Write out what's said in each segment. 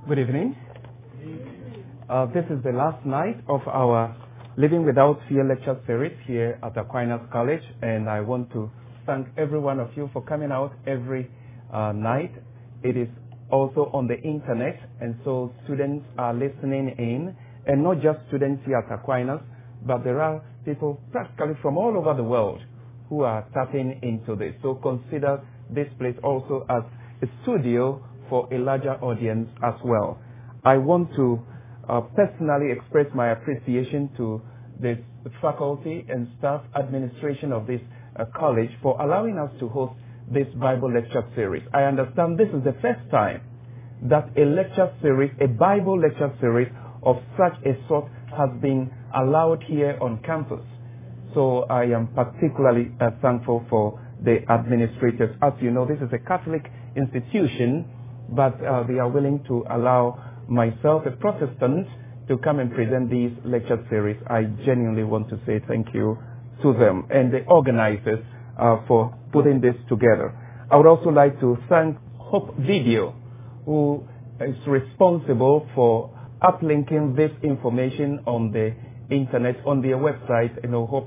Good evening. This is the last night of our Living Without Fear lecture series here at Aquinas College, and I want to thank every one of you for coming out every night. It is also on the internet, and so students are listening in, and not just students here at Aquinas, but there are people practically from all over the world who are tapping into this. So consider this place also as a studio for a larger audience as well. I want to personally express my appreciation to the faculty and staff administration of this college for allowing us to host this Bible lecture series. I understand this is the first time that a lecture series, a Bible lecture series of such a sort has been allowed here on campus. So I am particularly thankful for the administrators. As you know, this is a Catholic institution, but they are willing to allow myself, a Protestant, to come and present these lecture series. I genuinely want to say thank you to them and the organizers for putting this together. I would also like to thank Hope Video, who is responsible for uplinking this information on the internet, on their website,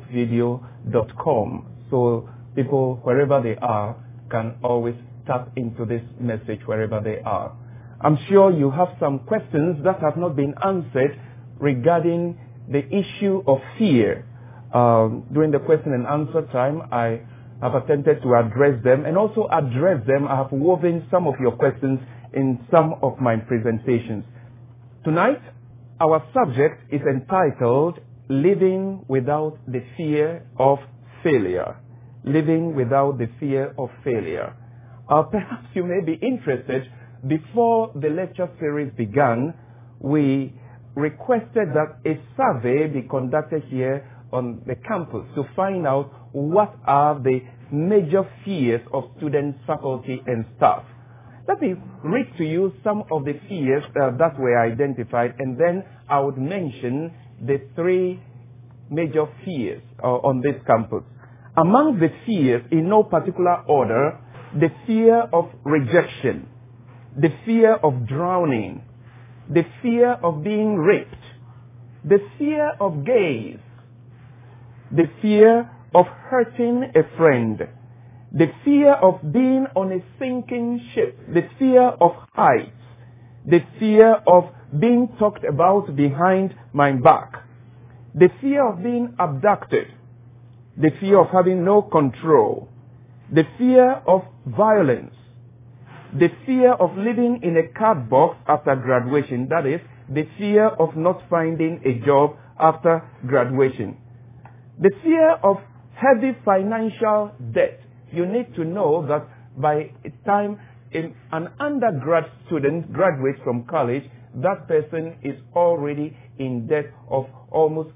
hopevideo.com. So people, wherever they are, can always tap into this message wherever they are. I'm sure you have some questions that have not been answered regarding the issue of fear. During the question and answer time, I have attempted to address them, and also address them. I have woven some of your questions in some of my presentations. Tonight, our subject is entitled Living Without the Fear of Failure. Living without the fear of failure. Perhaps you may be interested. Before the lecture series began, we requested that a survey be conducted here on the campus to find out what are the major fears of students, faculty, and staff. Let me read to you some of the fears that were identified, and then I would mention the three major fears on this campus. Among the fears, in no particular order, the fear of rejection, the fear of drowning, the fear of being raped, the fear of gaze, the fear of hurting a friend, the fear of being on a sinking ship, the fear of heights, the fear of being talked about behind my back, the fear of being abducted, the fear of having no control, the fear of violence, the fear of living in a card box after graduation, that is, the fear of not finding a job after graduation, the fear of heavy financial debt. You need to know that by the time an undergrad student graduates from college, that person is already in debt of almost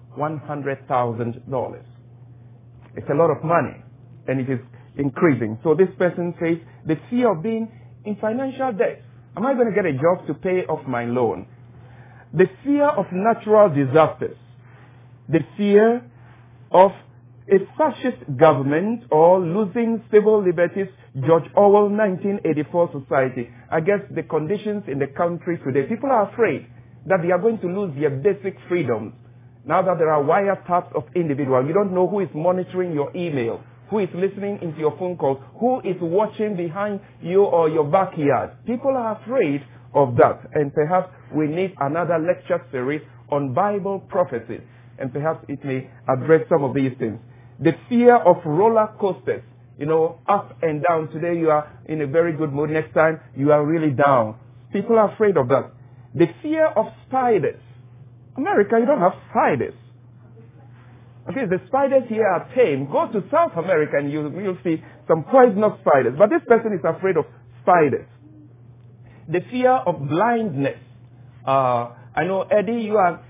$100,000. It's a lot of money, and it is increasing. So this person says, the fear of being in financial debt. Am I going to get a job to pay off my loan? The fear of natural disasters. The fear of a fascist government or losing civil liberties, George Orwell 1984 society. I guess the conditions in the country today, people are afraid that they are going to lose their basic freedoms. Now that there are wiretaps of individuals, you don't know who is monitoring your email, who is listening into your phone calls, who is watching behind you or your backyard. People are afraid of that, and perhaps we need another lecture series on Bible prophecies, and perhaps it may address some of these things. The fear of roller coasters, up and down. Today you are in a very good mood, next time you are really down. People are afraid of that. The fear of spiders. America, you don't have spiders. Okay, the spiders here are tame. Go to South America and you'll see some poisonous spiders. But this person is afraid of spiders. The fear of blindness. I know, Eddie, you are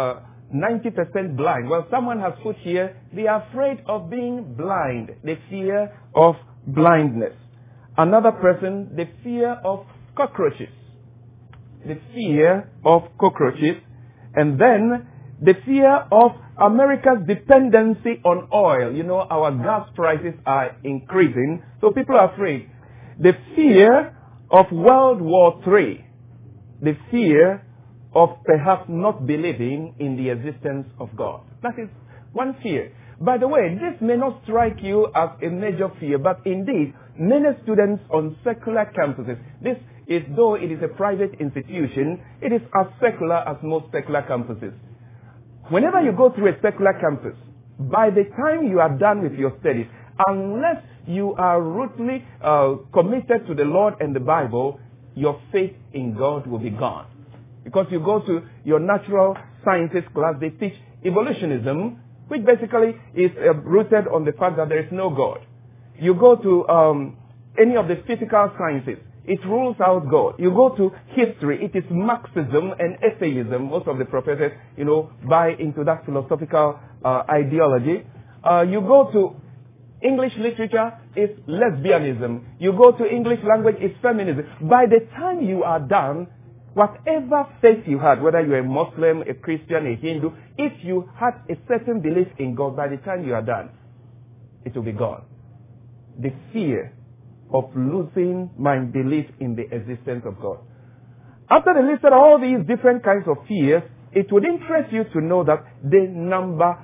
90% blind. Well, someone has put here, they are afraid of being blind. The fear of blindness. Another person, the fear of cockroaches. The fear of cockroaches. And then the fear of America's dependency on oil. Our gas prices are increasing, so people are afraid. The fear of World War III. the fear of perhaps not believing in the existence of God. That is one fear. By the way, this may not strike you as a major fear, but indeed, many students on secular campuses, this is, though it is a private institution, it is as secular as most secular campuses. Whenever you go through a secular campus, by the time you are done with your studies, unless you are rootedly committed to the Lord and the Bible, your faith in God will be gone. Because you go to your natural sciences class, they teach evolutionism, which basically is rooted on the fact that there is no God. You go to any of the physical sciences, it rules out God. You go to history, it is Marxism and atheism. Most of the professors, buy into that philosophical ideology. You go to English literature, it's lesbianism. You go to English language, it's feminism. By the time you are done, whatever faith you had, whether you're a Muslim, a Christian, a Hindu, if you had a certain belief in God, by the time you are done, it will be gone. The fear of losing my belief in the existence of God. After they listed all these different kinds of fears, it would interest you to know that the number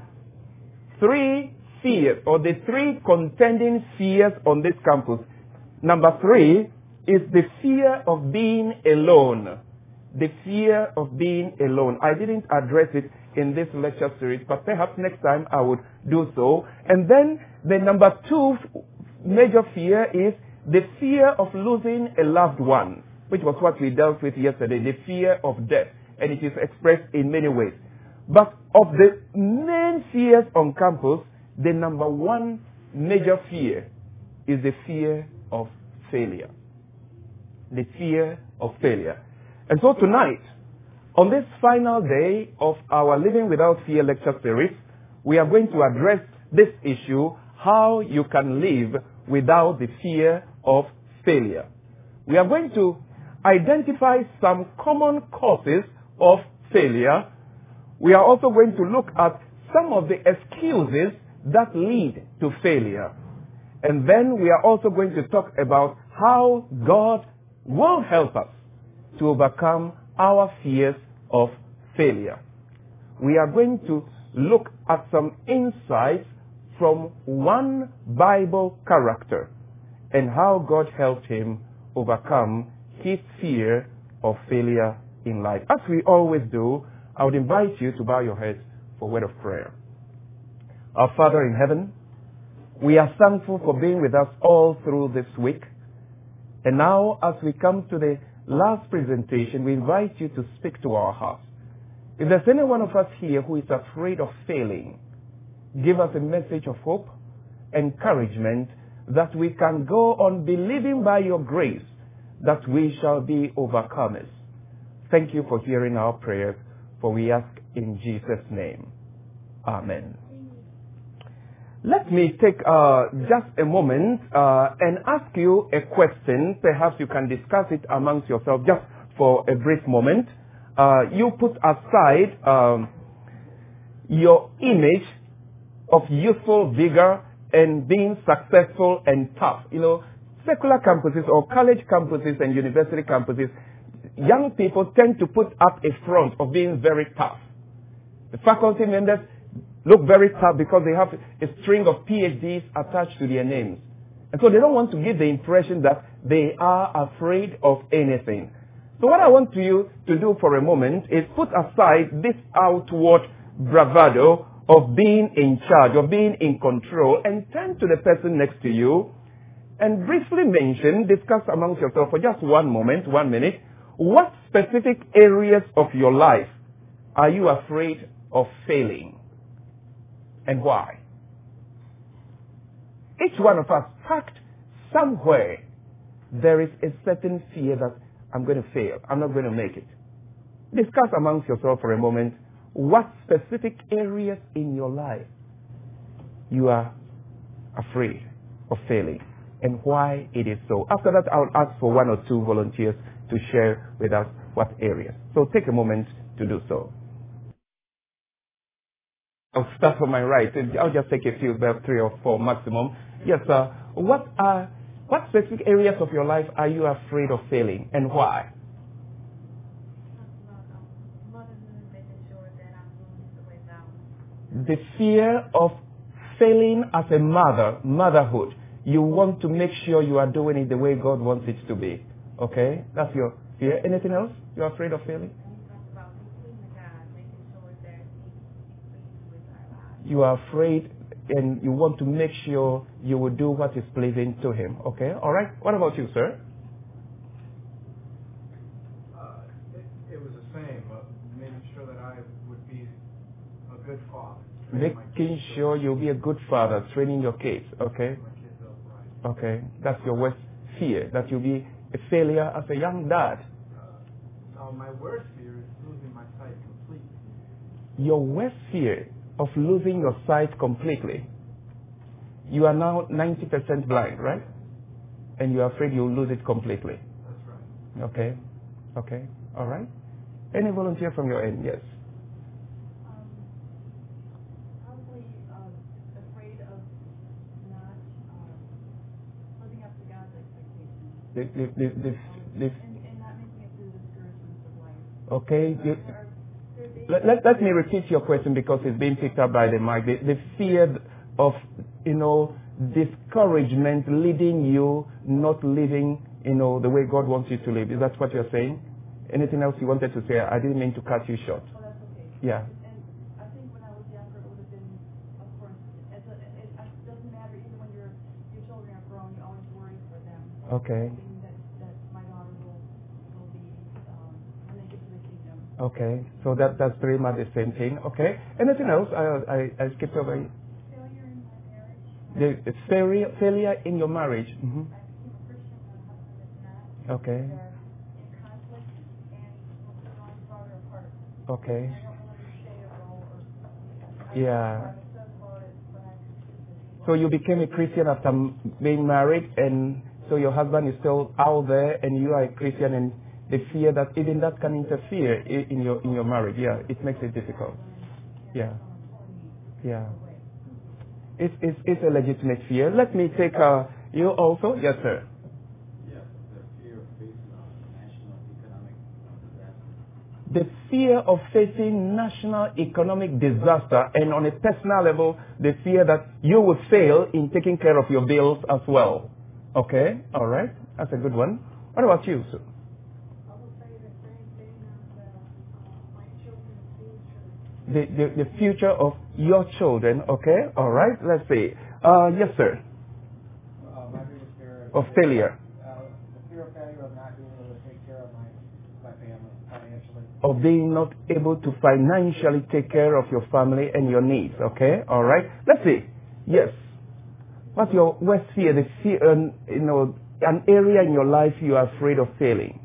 3 fears, or the 3 contending fears on this campus, number 3 is the fear of being alone. The fear of being alone. I didn't address it in this lecture series, but perhaps next time I would do so. And then the number 2 major fear is the fear of losing a loved one, which was what we dealt with yesterday, the fear of death. And it is expressed in many ways. But of the main fears on campus, the number 1 major fear is the fear of failure. The fear of failure. And so tonight, on this final day of our Living Without Fear lecture series, we are going to address this issue, how you can live without the fear of failure. We are going to identify some common causes of failure. We are also going to look at some of the excuses that lead to failure. And then we are also going to talk about how God will help us to overcome our fears of failure. We are going to look at some insights from one Bible character and how God helped him overcome his fear of failure in life. As we always do, I would invite you to bow your heads for a word of prayer. Our Father in heaven, we are thankful for being with us all through this week. And now, as we come to the last presentation, we invite you to speak to our hearts. If there's any one of us here who is afraid of failing, give us a message of hope, encouragement, that we can go on believing by your grace that we shall be overcomers. Thank you for hearing our prayers, for we ask in Jesus' name. Amen. Let me take just a moment and ask you a question. Perhaps you can discuss it amongst yourselves just for a brief moment. You put aside your image of youthful vigor and being successful and tough. Secular campuses or college campuses and university campuses, young people tend to put up a front of being very tough. The faculty members look very tough because they have a string of PhDs attached to their names. And so they don't want to give the impression that they are afraid of anything. So what I want you to do for a moment is put aside this outward bravado of being in charge, of being in control, and turn to the person next to you and briefly discuss amongst yourself for just 1 moment, 1 minute, what specific areas of your life are you afraid of failing and why? Each one of us, packed somewhere, there is a certain fear that I'm going to fail, I'm not going to make it. Discuss amongst yourself for a moment what specific areas in your life you are afraid of failing and why it is so. After that, I'll ask for 1 or 2 volunteers to share with us what areas. So take a moment to do so. I'll start from my right. I'll just take a few, about 3 or 4 maximum. Yes, sir. What specific areas of your life are you afraid of failing and why? The fear of failing as a motherhood. You want to make sure you are doing it the way God wants it to be. Okay? That's your fear. Anything else? You're afraid of failing? You are afraid and you want to make sure you will do what is pleasing to Him. Okay? All right? What about you, sir? It was the same, but making sure that I would be a good father. Making sure you'll be a good father, training your kids. Okay? Okay, that's your worst fear, that you'll be a failure as a young dad. My worst fear is losing my sight completely. Your worst fear of losing your sight completely. You are now 90% blind, right? And you're afraid you'll lose it completely. That's right. Okay, okay, all right. Any volunteer from your end? Yes. Probably afraid of not living up to God's expectations. And not making it through the discouragements of life. Okay. Let me repeat your question because it's being picked up by the mic. The fear of, discouragement leading you not living, the way God wants you to live. Is that what you're saying? Anything else you wanted to say? I didn't mean to cut you short. Oh, that's okay. Yeah. And I think when I was younger, it would have been, of course, it doesn't matter. Even when your children are grown, you always worry for them. Okay. That my daughter will be when they get to the kingdom. Okay. So that's pretty much the same thing. Okay. Anything else? I skipped over. Failure in my marriage. The failure in your marriage. Mm-hmm. I became a Christian when my husband is not. Okay. They're in conflict and we're drawing farther apart. Okay. I don't want to stay a role or. Yeah. I'm upset about it, but I'm. So you became a Christian after being married, and so your husband is still out there, and you are a Christian, and the fear that even that can interfere in your marriage. Yeah, it makes it difficult. Yeah. Yeah. It's a legitimate fear. Let me take you also. Yes, sir. Yes, the fear of facing national economic disaster. The fear of facing national economic disaster, and on a personal level, the fear that you would fail in taking care of your bills as well. Okay, all right, that's a good one. What about you, sir? I will say the same thing of my children's future. The future of your children. Okay, all right. Let's see. Yes, sir. My biggest fear Of failure. The fear of failure of not being able to take care of my family financially. Of being not able to financially take care of your family and your needs. Okay, all right. Let's see. Yes. What's your worst fear? The fear, an area in your life you are afraid of failing.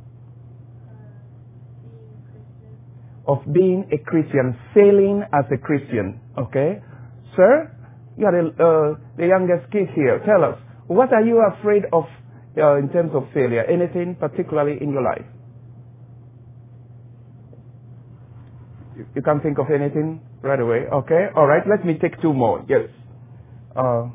Of being a Christian, failing as a Christian. Okay, sir, you are the youngest kid here. Tell us, what are you afraid of in terms of failure? Anything particularly in your life? You can't think of anything right away. Okay, all right. Let me take two more. Yes. Okay.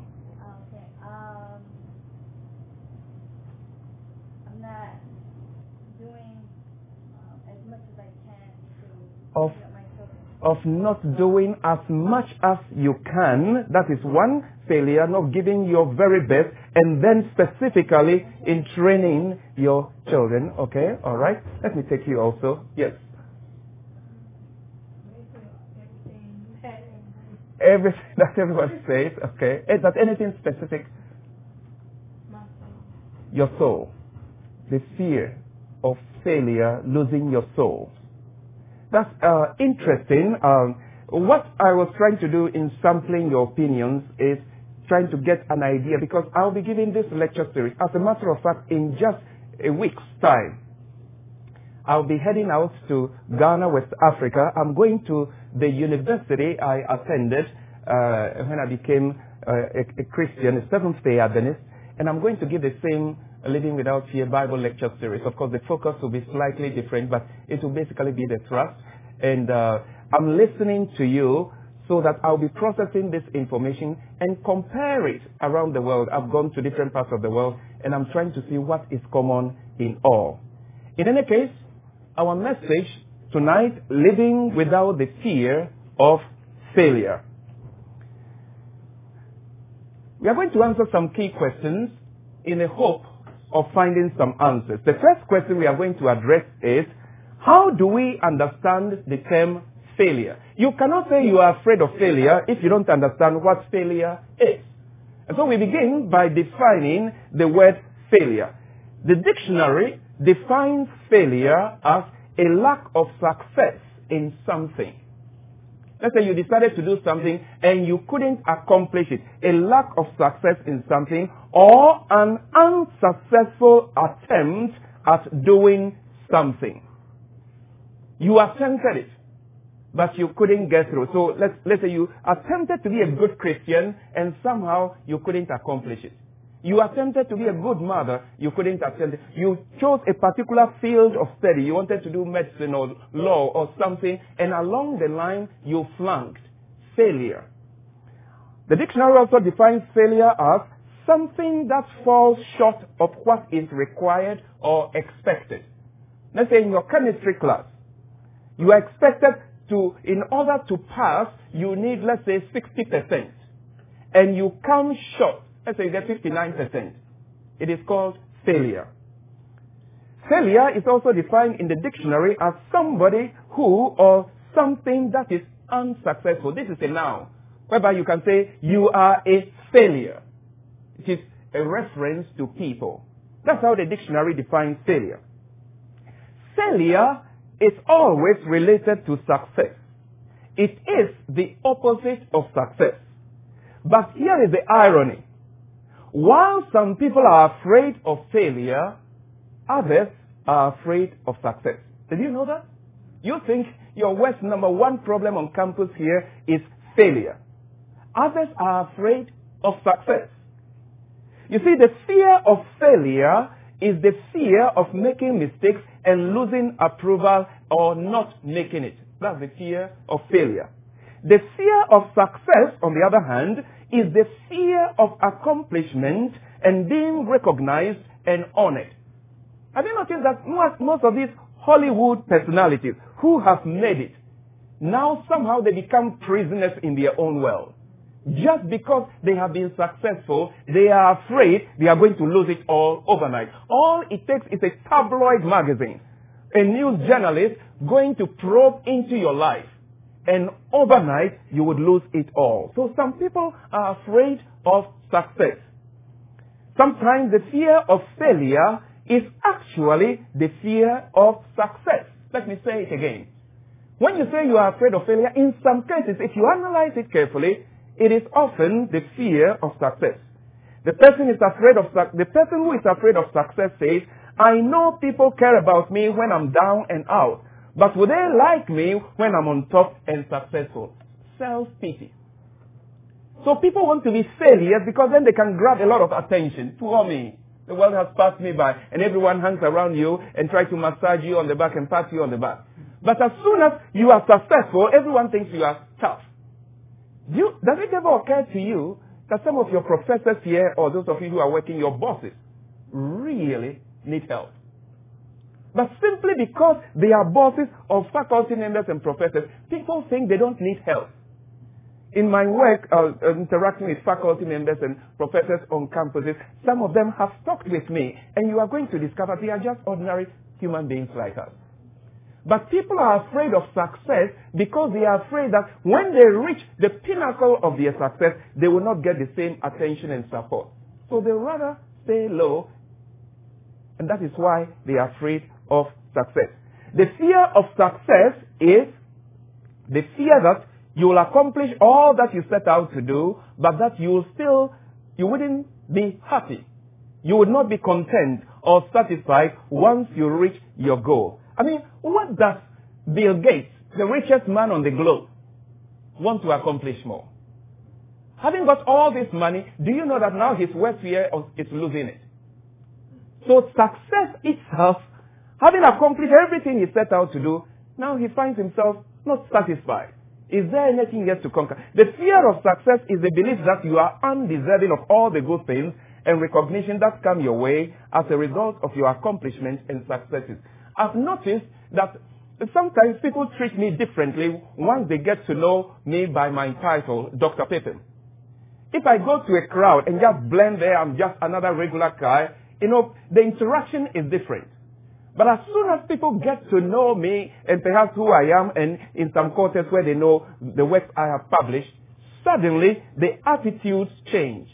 I'm not doing as much as I can to bring up my children. Of not doing as much as you can. That is one failure, not giving your very best, and then specifically in training your children. Okay, all right. Let me take you also. Yes. Everything that everyone says. Okay. Is that anything specific? Your soul. The fear of failure, losing your soul. That's interesting. What I was trying to do in sampling your opinions is trying to get an idea, because I'll be giving this lecture series. As a matter of fact, in just a week's time, I'll be heading out to Ghana, West Africa. I'm going to the university I attended when I became a Christian, a Seventh-day Adventist, and I'm going to give the same Living Without Fear Bible lecture series. Of course, the focus will be slightly different, but it will basically be the thrust. And I'm listening to you so that I'll be processing this information and compare it around the world. I've gone to different parts of the world, and I'm trying to see what is common in all. In any case, our message tonight, living without the fear of failure. We are going to answer some key questions in the hope of finding some answers. The first question we are going to address is, how do we understand the term failure? You cannot say you are afraid of failure if you don't understand what failure is. And so we begin by defining the word failure. The dictionary defines failure as a lack of success in something. Let's say you decided to do something and you couldn't accomplish it. A lack of success in something, or an unsuccessful attempt at doing something. You attempted it, but you couldn't get through. So let's say you attempted to be a good Christian and somehow you couldn't accomplish it. You attempted to be a good mother, you couldn't attempt it. You chose a particular field of study. You wanted to do medicine or law or something, and along the line you flunked. Failure. The dictionary also defines failure as something that falls short of what is required or expected. Let's say in your chemistry class, you are expected to, in order to pass, you need, let's say, 60%. And you come short. Let's say you get 59%. It is called failure. Failure is also defined in the dictionary as somebody who or something that is unsuccessful. This is a noun, whereby you can say you are a failure. It is a reference to people. That's how the dictionary defines failure. Failure is always related to success. It is the opposite of success. But here is the irony. While some people are afraid of failure, others are afraid of success. Did you know that? You think your worst number one problem on campus here is failure. Others are afraid of success. You see, the fear of failure is the fear of making mistakes and losing approval or not making it. That's the fear of failure. The fear of success, on the other hand, is the fear of accomplishment and being recognized and honored. Have you noticed that most of these Hollywood personalities who have made it, now somehow they become prisoners in their own world? Just because they have been successful, they are afraid they are going to lose it all overnight. All it takes is a tabloid magazine, a news journalist going to probe into your life. And overnight, you would lose it all. So some people are afraid of success. Sometimes the fear of failure is actually the fear of success. Let me say it again. When you say you are afraid of failure, in some cases, if you analyze it carefully, it is often the fear of success. The person who is afraid of success says, I know people care about me when I'm down and out. But would they like me when I'm on top and successful? Self-pity. So people want to be failures because then they can grab a lot of attention. Poor me. The world has passed me by, and everyone hangs around you and tries to massage you on the back and pat you on the back. But as soon as you are successful, everyone thinks you are tough. Does it ever occur to you that some of your professors here, or those of you who are working, your bosses, really need help? But simply because they are bosses of faculty members and professors, people think they don't need help. In my work, interacting with faculty members and professors on campuses, some of them have talked with me, and you are going to discover they are just ordinary human beings like us. But people are afraid of success because they are afraid that when they reach the pinnacle of their success, they will not get the same attention and support. So they rather stay low, and that is why they are afraid of success. The fear of success is the fear that you will accomplish all that you set out to do, but that you wouldn't be happy. You would not be content or satisfied once you reach your goal. I mean, what does Bill Gates, the richest man on the globe, want to accomplish more? Having got all this money, do you know that now his worst fear is losing it? So success itself, having accomplished everything he set out to do, now he finds himself not satisfied. Is there anything yet to conquer? The fear of success is the belief that you are undeserving of all the good things and recognition that come your way as a result of your accomplishments and successes. I've noticed that Sometimes people treat me differently once they get to know me by my title, Dr. Pippin. If I go to a crowd and just blend there, I'm just another regular guy, the interaction is different. But as soon as people get to know me and perhaps who I am, and in some quarters where they know the works I have published, suddenly the attitudes change.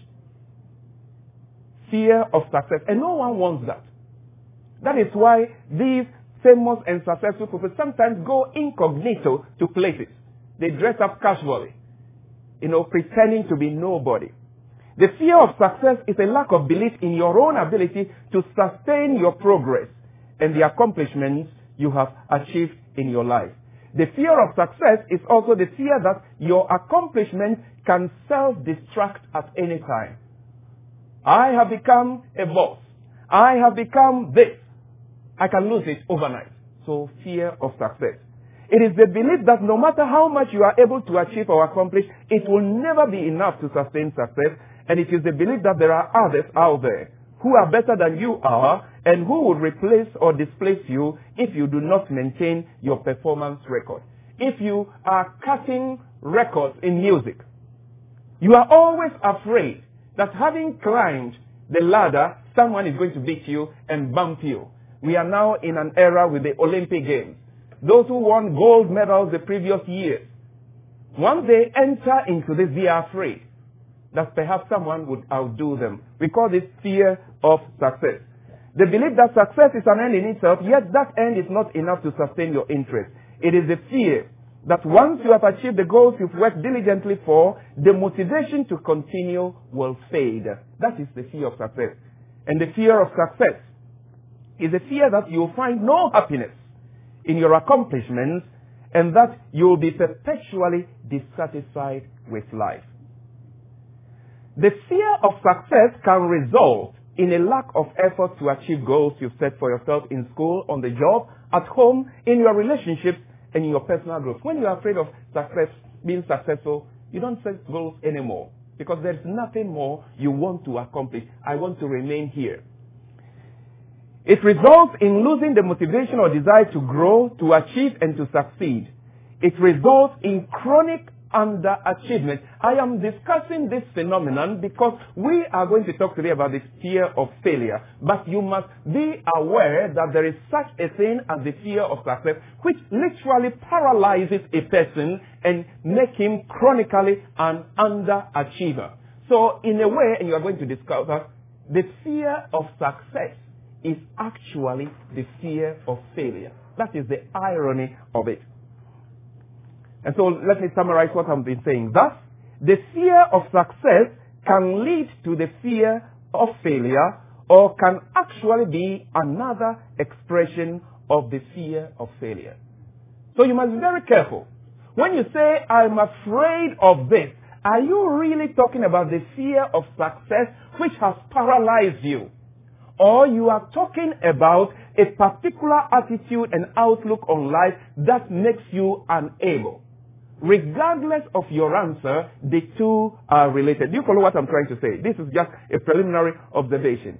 Fear of success. And no one wants that. That is why these famous and successful people sometimes go incognito to places. They dress up casually, pretending to be nobody. The fear of success is a lack of belief in your own ability to sustain your progress and the accomplishments you have achieved in your life. The fear of success is also the fear that your accomplishments can self-destruct at any time. I have become a boss. I have become this. I can lose it overnight. So fear of success. It is the belief that no matter how much you are able to achieve or accomplish, it will never be enough to sustain success. And it is the belief that there are others out there who are better than you are and who would replace or displace you if you do not maintain your performance record. If you are cutting records in music, you are always afraid that having climbed the ladder, someone is going to beat you and bump you. We are now in an era with the Olympic Games. Those who won gold medals the previous years, once they enter into this, they are afraid that perhaps someone would outdo them. We call this fear of success. The belief that success is an end in itself, yet that end is not enough to sustain your interest. It is the fear that once you have achieved the goals you've worked diligently for, the motivation to continue will fade. That is the fear of success. And the fear of success is the fear that you'll find no happiness in your accomplishments and that you'll be perpetually dissatisfied with life. The fear of success can result in a lack of effort to achieve goals you've set for yourself in school, on the job, at home, in your relationships, and in your personal growth. When you're afraid of success, being successful, you don't set goals anymore because there's nothing more you want to accomplish. I want to remain here. It results in losing the motivation or desire to grow, to achieve, and to succeed. It results in chronic underachievement. I am discussing this phenomenon because we are going to talk today about the fear of failure. But you must be aware that there is such a thing as the fear of success, which literally paralyzes a person and makes him chronically an underachiever. So in a way, and you are going to discover, the fear of success is actually the fear of failure. That is the irony of it. And so let me summarize what I've been saying. Thus, the fear of success can lead to the fear of failure or can actually be another expression of the fear of failure. So you must be very careful. When you say, I'm afraid of this, are you really talking about the fear of success which has paralyzed you? Or you are talking about a particular attitude and outlook on life that makes you unable? Regardless of your answer, the two are related. Do you follow what I'm trying to say? This is just a preliminary observation.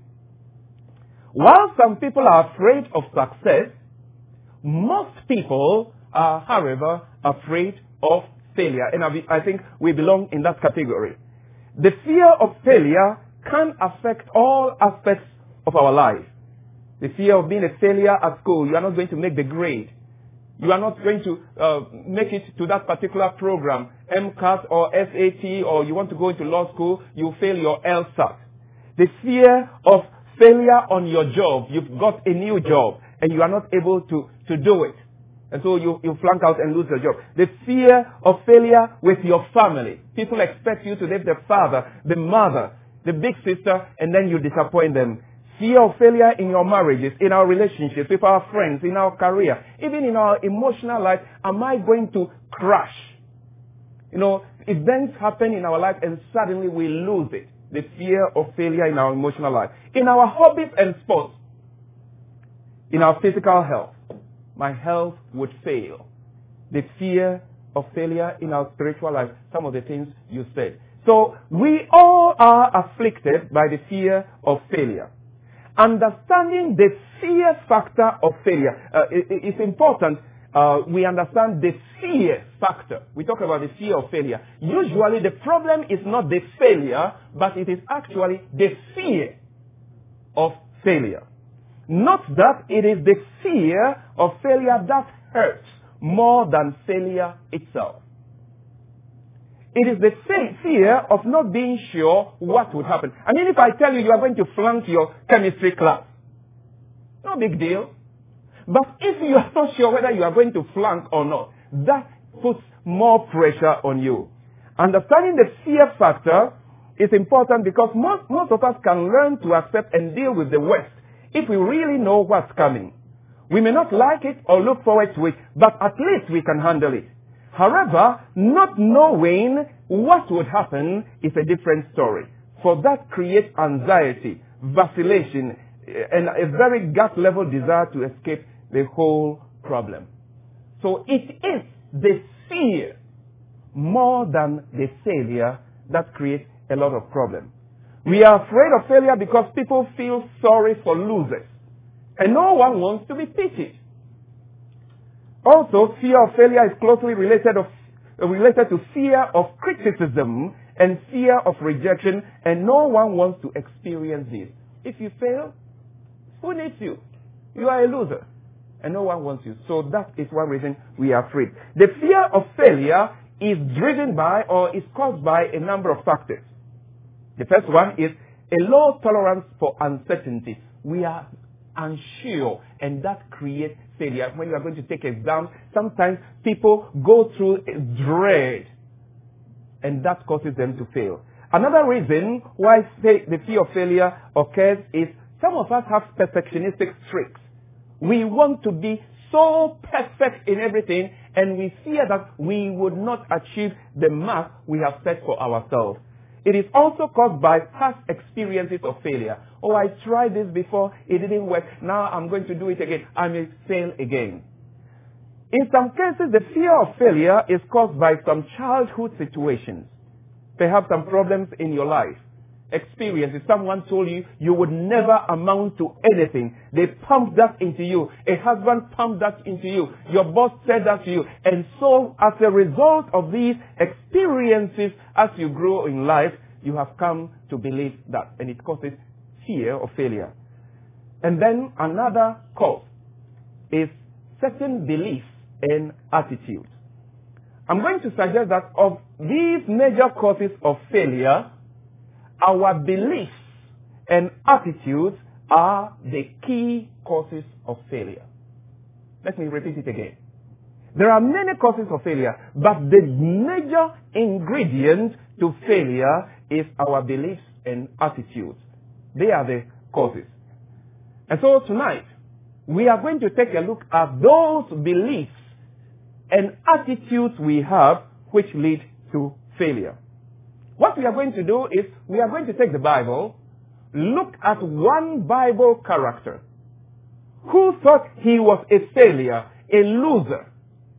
While some people are afraid of success, most people are, however, afraid of failure. And I think we belong in that category. The fear of failure can affect all aspects of our life. The fear of being a failure at school. You are not going to make the grade. You are not going to make it to that particular program, MCAT or SAT, or you want to go into law school, you fail your LSAT. The fear of failure on your job. You've got a new job and you are not able to do it. And so you flunk out and lose your job. The fear of failure with your family. People expect you to be the father, the mother, the big sister, and then you disappoint them. Fear of failure in your marriages, in our relationships, with our friends, in our career, even in our emotional life. Am I going to crash? Events happen in our life and suddenly we lose it. The fear of failure in our emotional life. In our hobbies and sports. In our physical health. My health would fail. The fear of failure in our spiritual life. Some of the things you said. So we all are afflicted by the fear of failure. Understanding the fear factor of failure is important. we understand the fear factor. We talk about the fear of failure. Usually the problem is not the failure, but it is actually the fear of failure. Not that it is the fear of failure that hurts more than failure itself. It is the fear of not being sure what would happen. I mean, if I tell you you are going to flunk your chemistry class, no big deal. But if you are not sure whether you are going to flunk or not, that puts more pressure on you. Understanding the fear factor is important because most of us can learn to accept and deal with the worst if we really know what's coming. We may not like it or look forward to it, but at least we can handle it. However, not knowing what would happen is a different story. For that creates anxiety, vacillation, and a very gut-level desire to escape the whole problem. So it is the fear more than the failure that creates a lot of problem. We are afraid of failure because people feel sorry for losers. And no one wants to be pitied. Also, fear of failure is closely related to fear of criticism and fear of rejection, and no one wants to experience this. If you fail, who needs you? You are a loser, and no one wants you. So that is one reason we are afraid. The fear of failure is driven by or is caused by a number of factors. The first one is a low tolerance for uncertainty. We are unsure, and that creates failure. When you are going to take exams, sometimes people go through dread, and that causes them to fail. Another reason why the fear of failure occurs is some of us have perfectionistic streaks. We want to be so perfect in everything, and we fear that we would not achieve the mark we have set for ourselves. It is also caused by past experiences of failure. Oh, I tried this before, it didn't work. Now I'm going to do it again. I may fail again. In some cases, the fear of failure is caused by some childhood situations. Perhaps some problems in your life. Experiences. Someone told you you would never amount to anything. They pumped that into you. A husband pumped that into you. Your boss said that to you. And so, as a result of these experiences, as you grow in life, you have come to believe that. And it causes fear of failure. And then another cause is certain beliefs and attitudes. I'm going to suggest that of these major causes of failure, our beliefs and attitudes are the key causes of failure. Let me repeat it again. There are many causes of failure, but the major ingredient to failure is our beliefs and attitudes. They are the causes. And so tonight, we are going to take a look at those beliefs and attitudes we have which lead to failure. What we are going to do is we are going to take the Bible, look at one Bible character who thought he was a failure, a loser.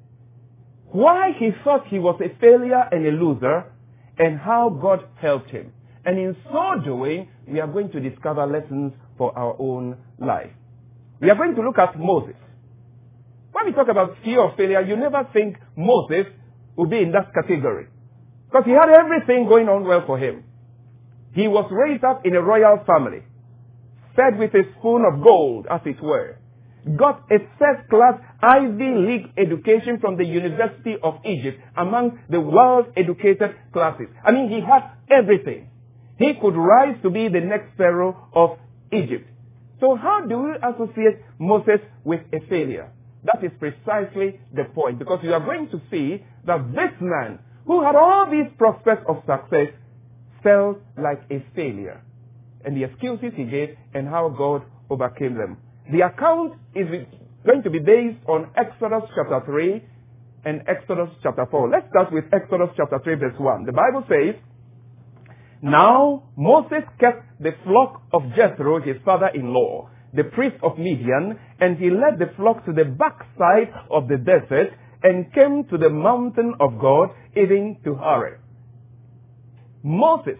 Why he thought he was a failure and a loser, and how God helped him. And in so doing, we are going to discover lessons for our own life. We are going to look at Moses. When we talk about fear of failure, you never think Moses would be in that category. Because he had everything going on well for him. He was raised up in a royal family, fed with a spoon of gold, as it were. Got a first-class Ivy League education from the University of Egypt, among the well-educated classes. I mean, he had everything. He could rise to be the next pharaoh of Egypt. So how do we associate Moses with a failure? That is precisely the point, because you are going to see that this man, who had all these prospects of success, felt like a failure. And the excuses he gave and how God overcame them. The account is going to be based on Exodus chapter 3 and Exodus chapter 4. Let's start with Exodus chapter 3 verse 1. The Bible says, "Now Moses kept the flock of Jethro, his father-in-law, the priest of Midian, and he led the flock to the backside of the desert and came to the mountain of God, even to Horeb." Moses,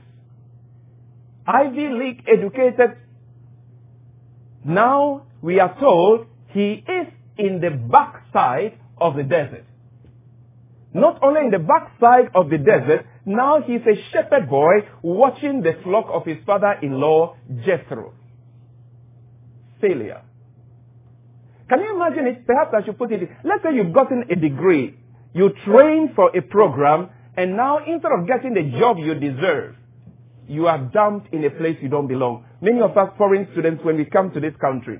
Ivy League educated, now we are told he is in the backside of the desert. Not only in the backside of the desert, now he's a shepherd boy watching the flock of his father-in-law, Jethro. Failure. Can you imagine it? Perhaps I should put it, let's say you've gotten a degree, you trained for a program, and now instead of getting the job you deserve, you are dumped in a place you don't belong. Many of us foreign students, when we come to this country,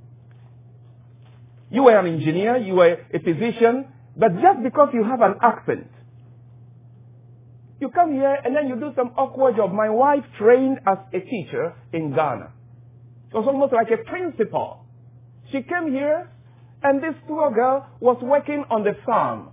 you were an engineer, you were a physician, but just because you have an accent, you come here and then you do some awkward job. My wife trained as a teacher in Ghana. It was almost like a principal. She came here and this poor girl was working on the farm.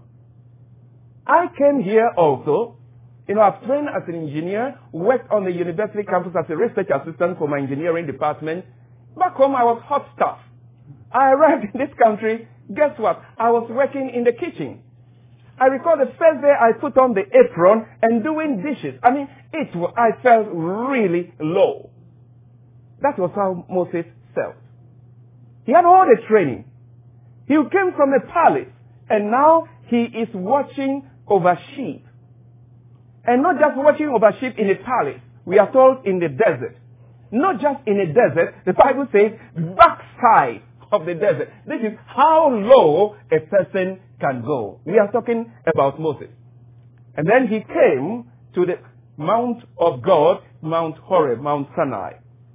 I came here also. I've trained as an engineer, worked on the university campus as a research assistant for my engineering department. Back home, I was hot stuff. I arrived in this country. Guess what? I was working in the kitchen. I recall the first day I put on the apron and doing dishes. I felt really low. That was how Moses felt. He had all the training. He came from a palace, and now he is watching over sheep. And not just watching over sheep in a palace. We are told in the desert. Not just in a desert. The Bible says backside of the desert. This is how low a person can go. We are talking about Moses. And then he came to the Mount of God, Mount Horeb, Mount Sinai.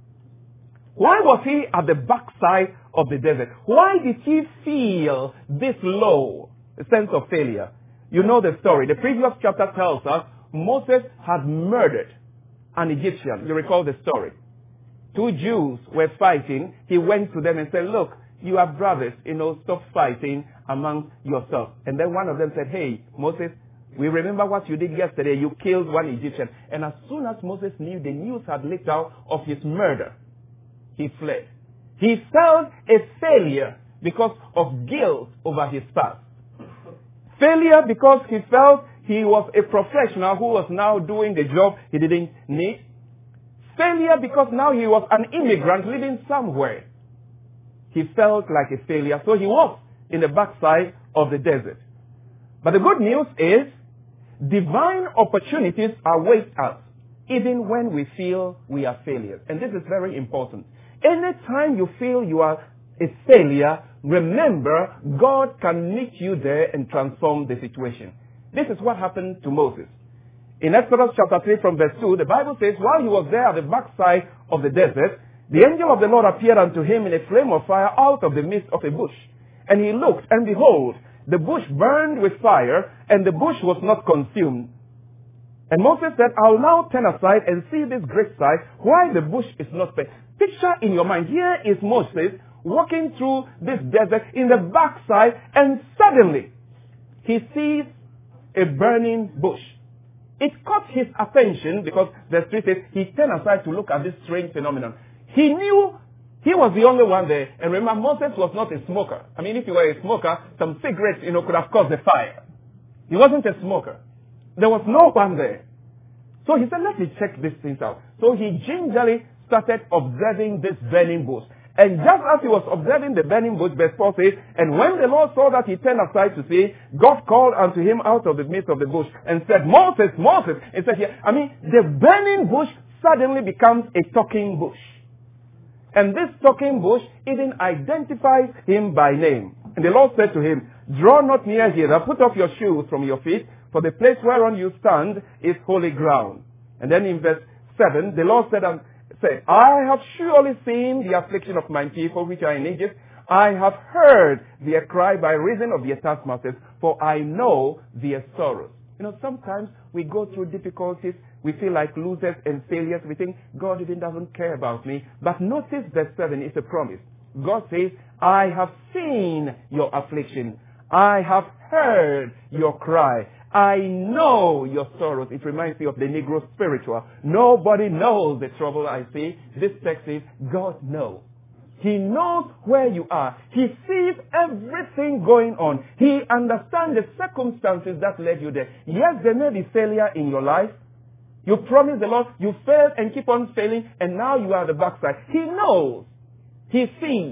Why was he at the backside of the desert? Why did he feel this low sense of failure? You know the story. The previous chapter tells us Moses had murdered an Egyptian. You recall the story. 2 Jews were fighting. He went to them and said, look, you are brothers, stop fighting among yourselves. And then one of them said, hey, Moses, we remember what you did yesterday. You killed one Egyptian. And as soon as Moses knew the news had leaked out of his murder, he fled. He felt a failure because of guilt over his past. Failure because he felt he was a professional who was now doing the job he didn't need. Failure because now he was an immigrant living somewhere. He felt like a failure, so he was in the backside of the desert. But the good news is, divine opportunities await us, even when we feel we are failures. And this is very important. Anytime you feel you are a failure, remember, God can meet you there and transform the situation. This is what happened to Moses. In Exodus chapter 3 from verse 2, the Bible says, while he was there at the backside of the desert, the angel of the Lord appeared unto him in a flame of fire out of the midst of a bush. And he looked, and behold, the bush burned with fire, and the bush was not consumed. And Moses said, I'll now turn aside and see this great sight, why the bush is not burnt. Picture in your mind, here is Moses walking through this desert in the backside, and suddenly he sees a burning bush. It caught his attention because verse 3 says he turned aside to look at this strange phenomenon. He knew he was the only one there. And remember, Moses was not a smoker. If you were a smoker, some cigarettes, could have caused the fire. He wasn't a smoker. There was no one there. So he said, let me check these things out. So he gingerly started observing this burning bush. And just as he was observing the burning bush, verse 4 says, and when the Lord saw that he turned aside to see, God called unto him out of the midst of the bush and said, Moses, Moses. It said here, the burning bush suddenly becomes a talking bush. And this talking bush even identifies him by name. And the Lord said to him, draw not near hither, put off your shoes from your feet, for the place whereon you stand is holy ground. And then in verse 7, the Lord said, I have surely seen the affliction of my people which are in Egypt. I have heard their cry by reason of their taskmasters, for I know their sorrows. Sometimes we go through difficulties. We feel like losers and failures. We think God even doesn't care about me. But notice verse 7 is a promise. God says, I have seen your affliction. I have heard your cry. I know your sorrows. It reminds me of the Negro spiritual. Nobody knows the trouble I see. This text says, God knows. He knows where you are. He sees everything going on. He understands the circumstances that led you there. Yes, there may be failure in your life. You promised the Lord, you failed and keep on failing, and now you are at the backside. He knows. He sees.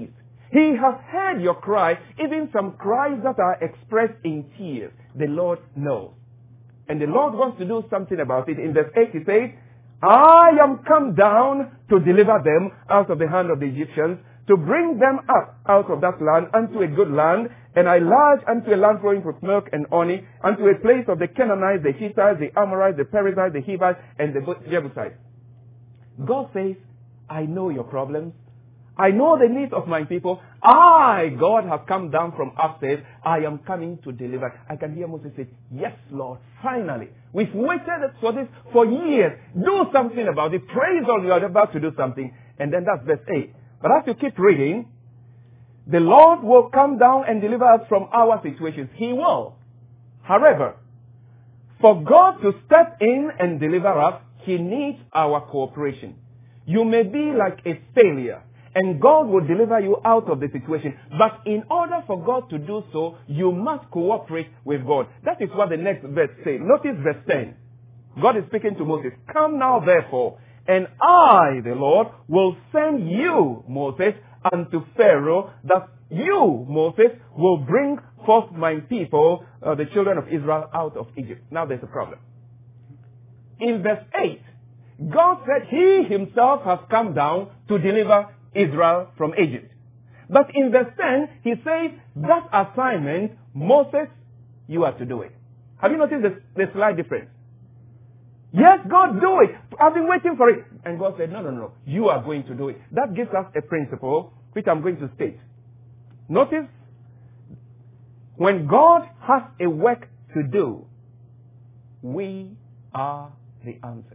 He has heard your cry, even some cries that are expressed in tears. The Lord knows. And the Lord wants to do something about it. In verse 8 he says, I am come down to deliver them out of the hand of the Egyptians, to bring them up out of that land unto a good land, and I lodge unto a land flowing with milk and honey, unto a place of the Canaanites, the Hittites, the Amorites, the Perizzites, the Hivites, and the Jebusites. God says, I know your problems. I know the needs of my people. I, God, have come down from upstairs. I am coming to deliver. I can hear Moses say, yes, Lord, finally. We've waited for this for years. Do something about it. Praise God, you are about to do something. And then that's verse 8. But as you keep reading, the Lord will come down and deliver us from our situations. He will. However, for God to step in and deliver us, He needs our cooperation. You may be like a failure, and God will deliver you out of the situation. But in order for God to do so, you must cooperate with God. That is what the next verse says. Notice verse 10. God is speaking to Moses. Come now, therefore, and I, the Lord, will send you, Moses, unto Pharaoh, that you, Moses, will bring forth my people, the children of Israel, out of Egypt. Now there's a problem. In verse 8, God said He Himself has come down to deliver Israel from Egypt. But in verse 10, He says, that assignment, Moses, you are to do it. Have you noticed the slight difference? Yes, God, do it. I've been waiting for it. And God said, no. You are going to do it. That gives us a principle which I'm going to state. Notice, when God has a work to do, we are the answers.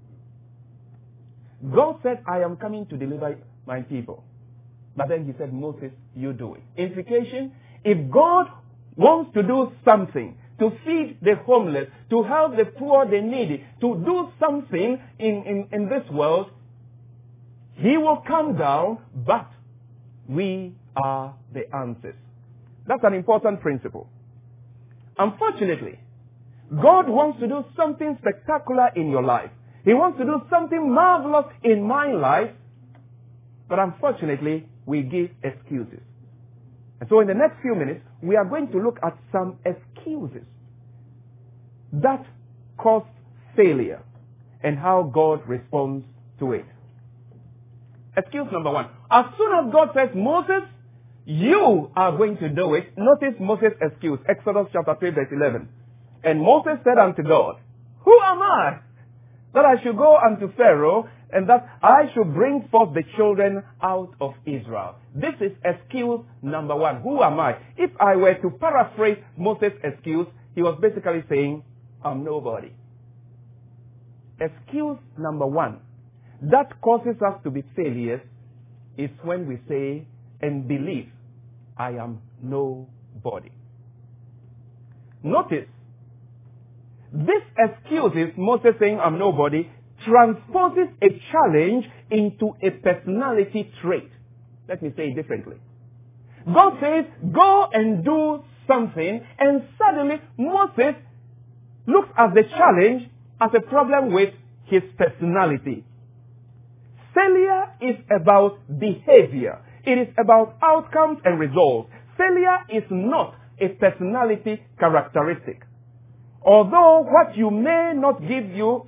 God said, I am coming to deliver my people. But then He said, Moses, you do it. Implication, if God wants to do something, to feed the homeless, to help the poor, the needy, to do something in this world, He will come down, but we are the answers. That's an important principle. Unfortunately, God wants to do something spectacular in your life. He wants to do something marvelous in my life, but unfortunately, we give excuses. And so in the next few minutes, we are going to look at some excuses that cause failure and how God responds to it. Excuse number one. As soon as God says, Moses, you are going to do it, notice Moses' excuse. Exodus chapter 3 verse 11. And Moses said unto God, who am I that I should go unto Pharaoh and that I should bring forth the children out of Israel? This is excuse number one. Who am I? If I were to paraphrase Moses' excuse, he was basically saying, I'm nobody. Excuse number one that causes us to be failures is when we say and believe, I am nobody. Notice, this excuse is Moses saying I'm nobody transposes a challenge into a personality trait. Let me say it differently. God says, go and do something, and suddenly Moses looks at the challenge as a problem with his personality. Failure is about behavior. It is about outcomes and results. Failure is not a personality characteristic. Although what you do may not give you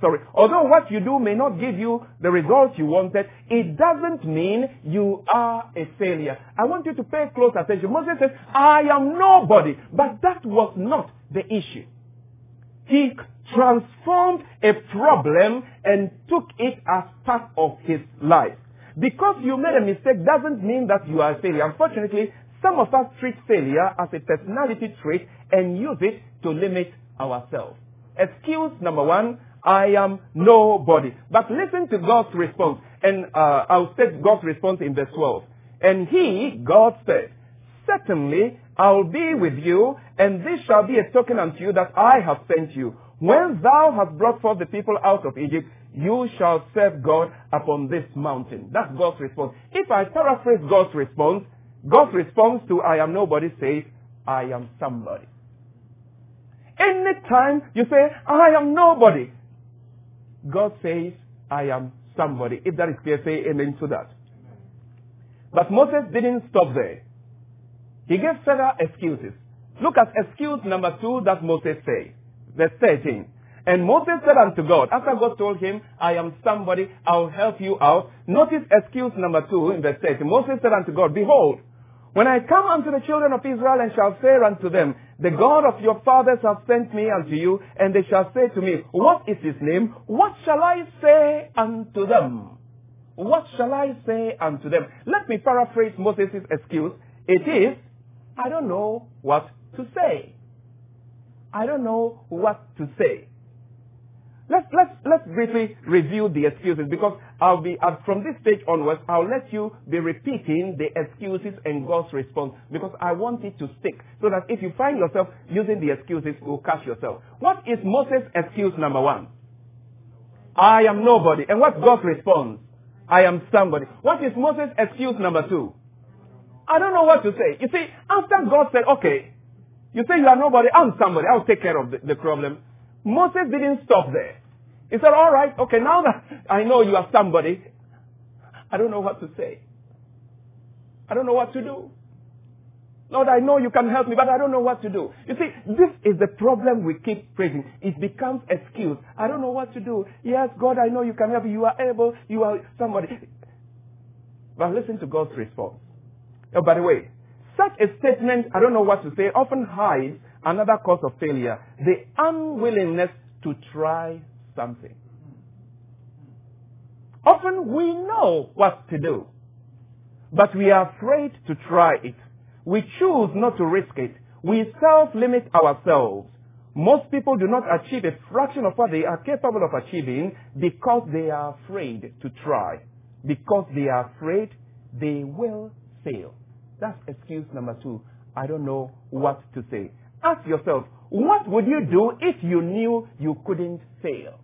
the results you wanted, it doesn't mean you are a failure. I want you to pay close attention. Moses says, I am nobody. But that was not the issue. He transformed a problem and took it as part of his life. Because you made a mistake doesn't mean that you are a failure. Unfortunately, some of us treat failure as a personality trait and use it to limit ourselves. Excuse number one, I am nobody. But listen to God's response. And I'll state God's response in verse 12. And he, God said, certainly I will be with you, and this shall be a token unto you that I have sent you. When thou hast brought forth the people out of Egypt, you shall serve God upon this mountain. That's God's response. If I paraphrase God's response to I am nobody says, I am somebody. Anytime you say, I am nobody, God says, I am somebody. If that is clear, say amen to that. But Moses didn't stop there. He gave further excuses. Look at excuse number 2 that Moses said. Verse 13. And Moses said unto God, after God told him, I am somebody, I'll help you out. Notice excuse number 2 in verse 13. Moses said unto God, behold, when I come unto the children of Israel and shall say unto them, the God of your fathers hath sent me unto you, and they shall say to me, what is his name? What shall I say unto them? What shall I say unto them? Let me paraphrase Moses' excuse. It is, I don't know what to say. I don't know what to say. Let's briefly review the excuses, because from this stage onwards, I'll let you be repeating the excuses and God's response, because I want it to stick, so that if you find yourself using the excuses, you'll catch yourself. What is Moses' excuse number 1? I am nobody. And what's God's response? I am somebody. What is Moses' excuse number 2? I don't know what to say. You see, after God said, okay, you say you are nobody, I'm somebody, I'll take care of the problem. Moses didn't stop there. He said, all right, okay, now that I know you are somebody, I don't know what to say. I don't know what to do. Lord, I know you can help me, but I don't know what to do. You see, this is the problem we keep praising. It becomes excuse. I don't know what to do. Yes, God, I know you can help me. You are able. You are somebody. But listen to God's response. Oh, by the way, such a statement, I don't know what to say, often hides another cause of failure, the unwillingness to try something. Often we know what to do, but we are afraid to try it. We choose not to risk it. We self-limit ourselves. Most people do not achieve a fraction of what they are capable of achieving because they are afraid to try. Because they are afraid they will fail. That's excuse number 2. I don't know what to say. Ask yourself, what would you do if you knew you couldn't fail?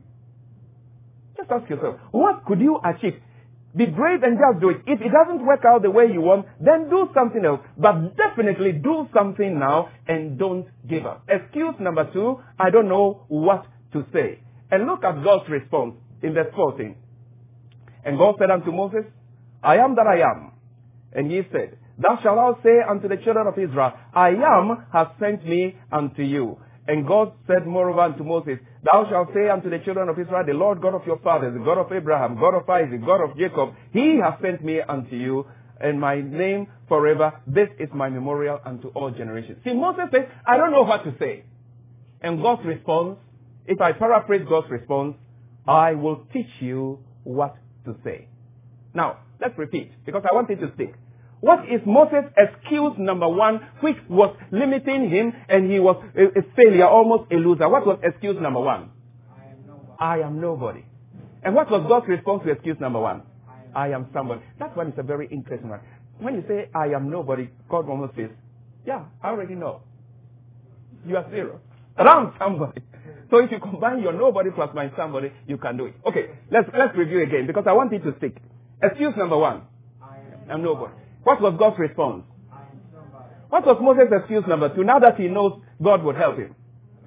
Just ask yourself, what could you achieve? Be brave and just do it. If it doesn't work out the way you want, then do something else. But definitely do something now and don't give up. Excuse number 2, I don't know what to say. And look at God's response in verse 14. And God said unto Moses, I am that I am. And he said, thou shalt now say unto the children of Israel, I am has sent me unto you. And God said moreover unto Moses, thou shalt say unto the children of Israel, the Lord God of your fathers, the God of Abraham, God of Isaac, God of Jacob, he has sent me unto you, and my name forever, this is my memorial unto all generations. See, Moses says, I don't know what to say. And God's response, if I paraphrase God's response, I will teach you what to say. Now, let's repeat, because I want it to stick. What is Moses' excuse number 1, which was limiting him and he was a failure, almost a loser? What was excuse number 1? I am nobody. And what was God's response to excuse number 1? I am somebody. That one is a very interesting one. When you say, I am nobody, God almost says, yeah, I already know. You are 0. But I'm somebody. So if you combine your nobody plus my somebody, you can do it. Okay, let's review again, because I want it to stick. Excuse number 1. I am nobody. What was God's response? What was Moses' excuse number 2? Now that he knows God would help him.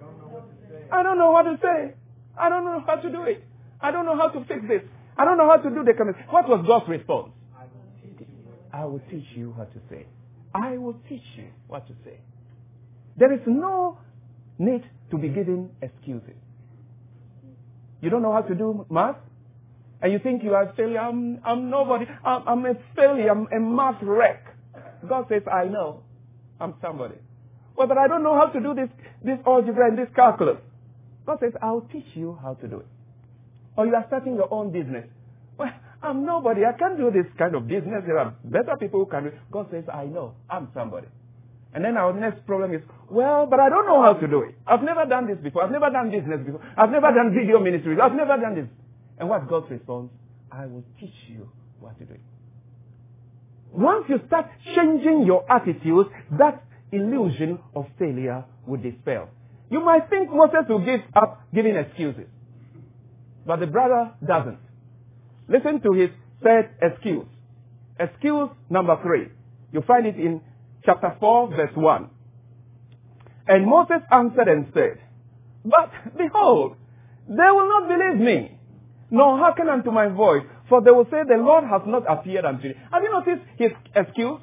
I don't know what to say. I don't know how to do it. I don't know how to fix this. I don't know how to do the comment. What was God's response? I will teach you what to say. I will teach you what to say. There is no need to be giving excuses. You don't know how to do math? And you think you are a failure. I'm nobody. I'm a failure. I'm a math wreck. God says, I know. I'm somebody. Well, but I don't know how to do this algebra and this calculus. God says, I'll teach you how to do it. Or you are starting your own business. Well, I'm nobody. I can't do this kind of business. There are better people who can do it. God says, I know. I'm somebody. And then our next problem is, well, but I don't know how to do it. I've never done this before. I've never done business before. I've never done video ministries. I've never done this. And what's God's response? I will teach you what to do. Once you start changing your attitude, that illusion of failure will dispel. You might think Moses will give up giving excuses. But the brother doesn't. Listen to his third excuse. Excuse number 3. You find it in chapter 4, verse 1. And Moses answered and said, but behold, they will not believe me, nor hearken unto my voice, For they will say, the Lord has not appeared unto you. Have you noticed his excuse?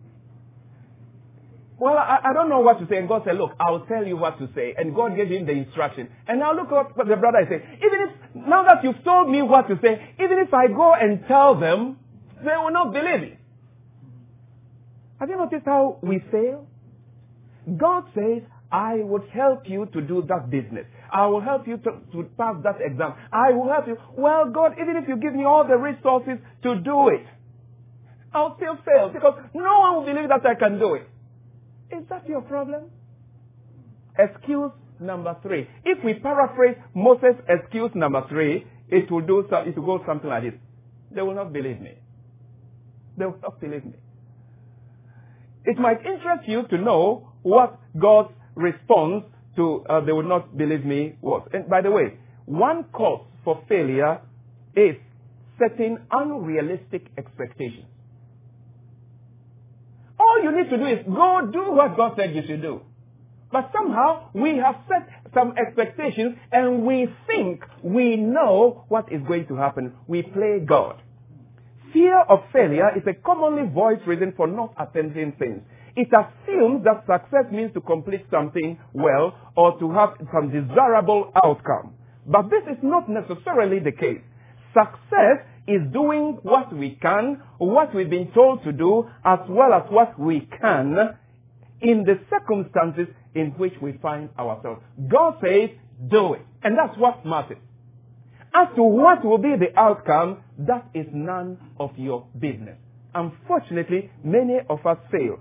Well, I don't know what to say. And God said, look, I'll tell you what to say. And God gave him the instruction. And now look what the brother is saying. Even if, now that you've told me what to say, even if I go and tell them, they will not believe it. Have you noticed how we fail? God says, I would help you to do that business. I will help you to pass that exam. I will help you. Well, God, even if you give me all the resources to do it, I'll still fail because no one will believe that I can do it. Is that your problem? Excuse number 3. If we paraphrase Moses' excuse number 3, it will go something like this. They will not believe me. They will not believe me. It might interest you to know what God's response to they will not believe me was. And by the way, one cause for failure is setting unrealistic expectations. All you need to do is go do what God said you should do. But somehow we have set some expectations and we think we know what is going to happen. We play God. Fear of failure is a commonly voiced reason for not attempting things. It assumes that success means to complete something well or to have some desirable outcome. But this is not necessarily the case. Success is doing what we can, what we've been told to do, as well as what we can in the circumstances in which we find ourselves. God says, do it. And that's what matters. As to what will be the outcome, that is none of your business. Unfortunately, many of us fail.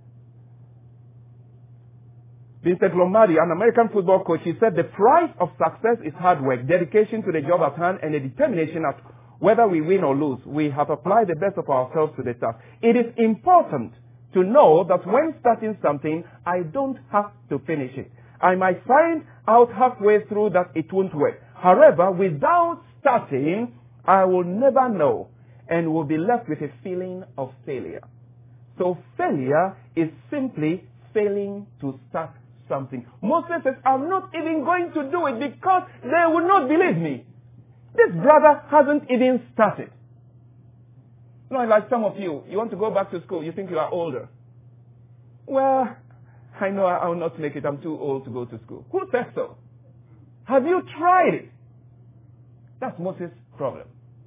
Vincent Lombardi, an American football coach, he said the price of success is hard work, dedication to the job at hand, and a determination as whether we win or lose. We have applied the best of ourselves to the task. It is important to know that when starting something, I don't have to finish it. I might find out halfway through that it won't work. However, without starting, I will never know and will be left with a feeling of failure. So failure is simply failing to start something. Moses says, I'm not even going to do it because they will not believe me. This brother hasn't even started. You know, like some of you want to go back to school, you think you are older. Well, I know I will not make it. I'm too old to go to school. Who said so? Have you tried it? That's Moses' problem.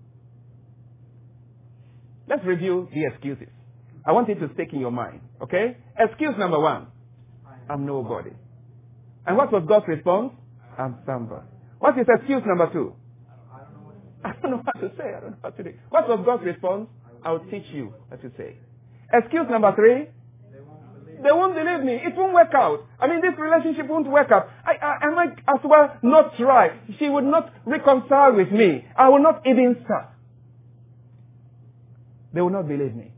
Let's review the excuses. I want it to stick in your mind. Okay? Excuse number 1. I'm nobody. And what was God's response? I'm somebody. What is excuse number 2? I don't know what to say. I don't know what to do. What was God's response? I'll teach you what to say. Excuse number 3? They won't believe me. It won't work out. I mean, this relationship won't work out. I might as well not try. She would not reconcile with me. I will not even start. They will not believe me.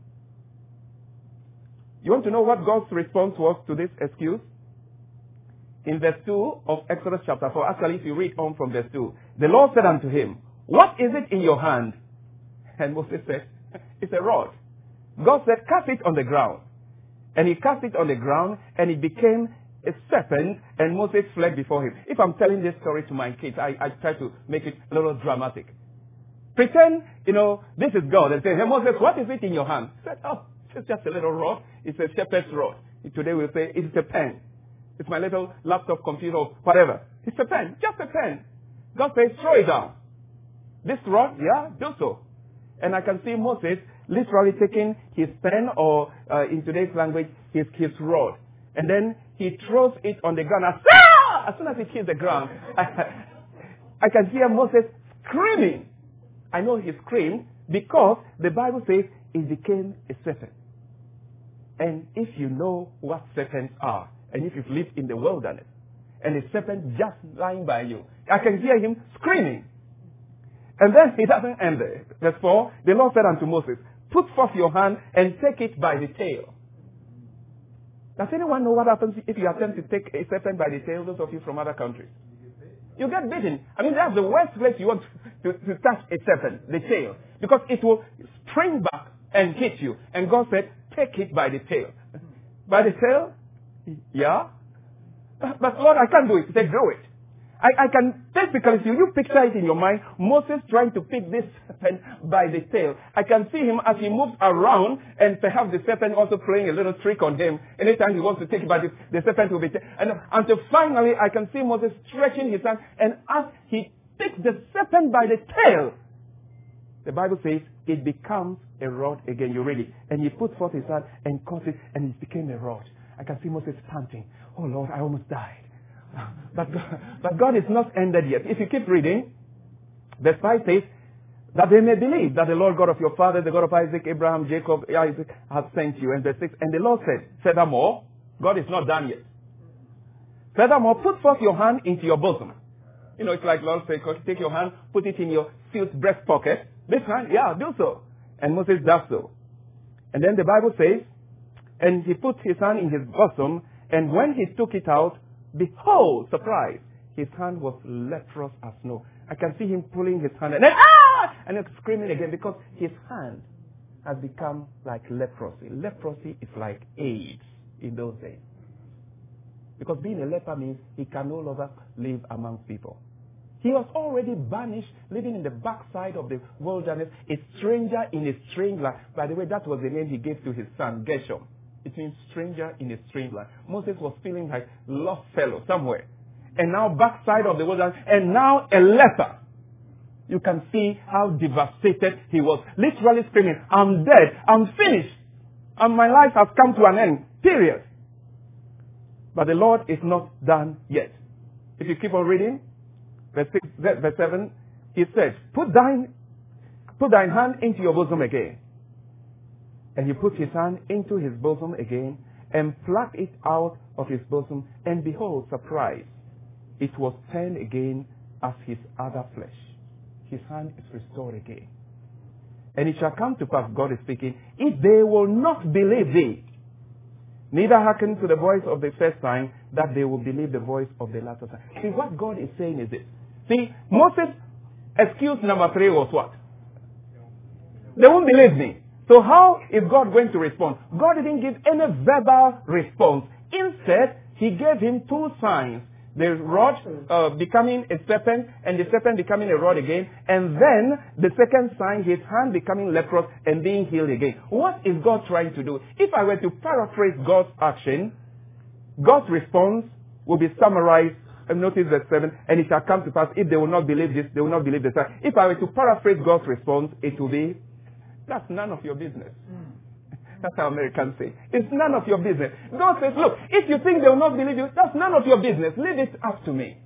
You want to know what God's response was to this excuse? In verse 2 of Exodus chapter 4, actually if you read on from verse 2, the Lord said unto him, what is it in your hand? And Moses said, it's a rod. God said, cast it on the ground. And he cast it on the ground, and it became a serpent, and Moses fled before him. If I'm telling this story to my kids, I try to make it a little dramatic. Pretend, this is God, and say, hey, Moses, what is it in your hand? He said, oh, it's just a little rod. It's a shepherd's rod. Today we'll say, it's a pen. It's my little laptop computer, whatever. It's a pen, just a pen. God says, throw it down. This rod, yeah, do so. And I can see Moses literally taking his pen, or in today's language, his rod. And then he throws it on the ground. As soon as it hits the ground, I can hear Moses screaming. I know he screamed because the Bible says it became a serpent. And if you know what serpents are, and if you've lived in the wilderness, and a serpent just lying by you, I can hear him screaming. And then it doesn't end there. Verse 4, the Lord said unto Moses, put forth your hand and take it by the tail. Does anyone know what happens if you attempt to take a serpent by the tail, those of you from other countries? You get bitten. I mean, that's the worst place you want to touch a serpent, the tail. Because it will spring back and hit you. And God said, take it by the tail. By the tail? Yeah. But Lord, I can't do it. He said, do it. I can basically see, you picture it in your mind, Moses trying to pick this serpent by the tail. I can see him as he moves around, and perhaps the serpent also playing a little trick on him. Anytime he wants to take it by the serpent will be and until finally I can see Moses stretching his hand, and as he picks the serpent by the tail, the Bible says it becomes a rod again. You read it. And he put forth his hand and caught it, and it became a rod. I can see Moses panting. Oh Lord, I almost died. But God is not ended yet. If you keep reading, verse 5 says, that they may believe that the Lord God of your father, the God of Isaac, Abraham, Jacob, Isaac, has sent you. And verse 6, and the Lord said, furthermore, God is not done yet. Furthermore, put forth your hand into your bosom. You know, it's like Lord said, take your hand, put it in your suit breast pocket. This hand, yeah, do so. And Moses does so. And then the Bible says, and he put his hand in his bosom, and when he took it out, behold, surprise, his hand was leprous as snow. I can see him pulling his hand and then, and then screaming again because his hand has become like leprosy. Leprosy is like AIDS in those days. Because being a leper means he can no longer live among people. He was already banished, living in the backside of the wilderness, a stranger in a strange land. By the way, that was the name he gave to his son, Gershom. It means stranger in a strange land. Moses was feeling like lost fellow somewhere. And now backside of the wilderness, and now a leper. You can see how devastated he was. Literally screaming, I'm dead, I'm finished, and my life has come to an end, period. But the Lord is not done yet. If you keep on reading, verse 7, he said, put thine hand into your bosom again. And he put his hand into his bosom again and plucked it out of his bosom. And behold, surprise, it was turned again as his other flesh. His hand is restored again. And it shall come to pass, God is speaking, if they will not believe thee, neither hearken to the voice of the first sign, that they will believe the voice of the latter sign. See, what God is saying is this. See, Moses' excuse number 3 was what? They won't believe me. So how is God going to respond? God didn't give any verbal response. Instead, he gave him 2 signs. The rod becoming a serpent, and the serpent becoming a rod again. And then the second sign, his hand becoming leprous and being healed again. What is God trying to do? If I were to paraphrase God's action, God's response will be summarized. And notice verse 7, and it shall come to pass, if they will not believe this, they will not believe this. If I were to paraphrase God's response, it will be, that's none of your business. That's how Americans say. It's none of your business. God says, look, if you think they will not believe you, that's none of your business. Leave it up to me.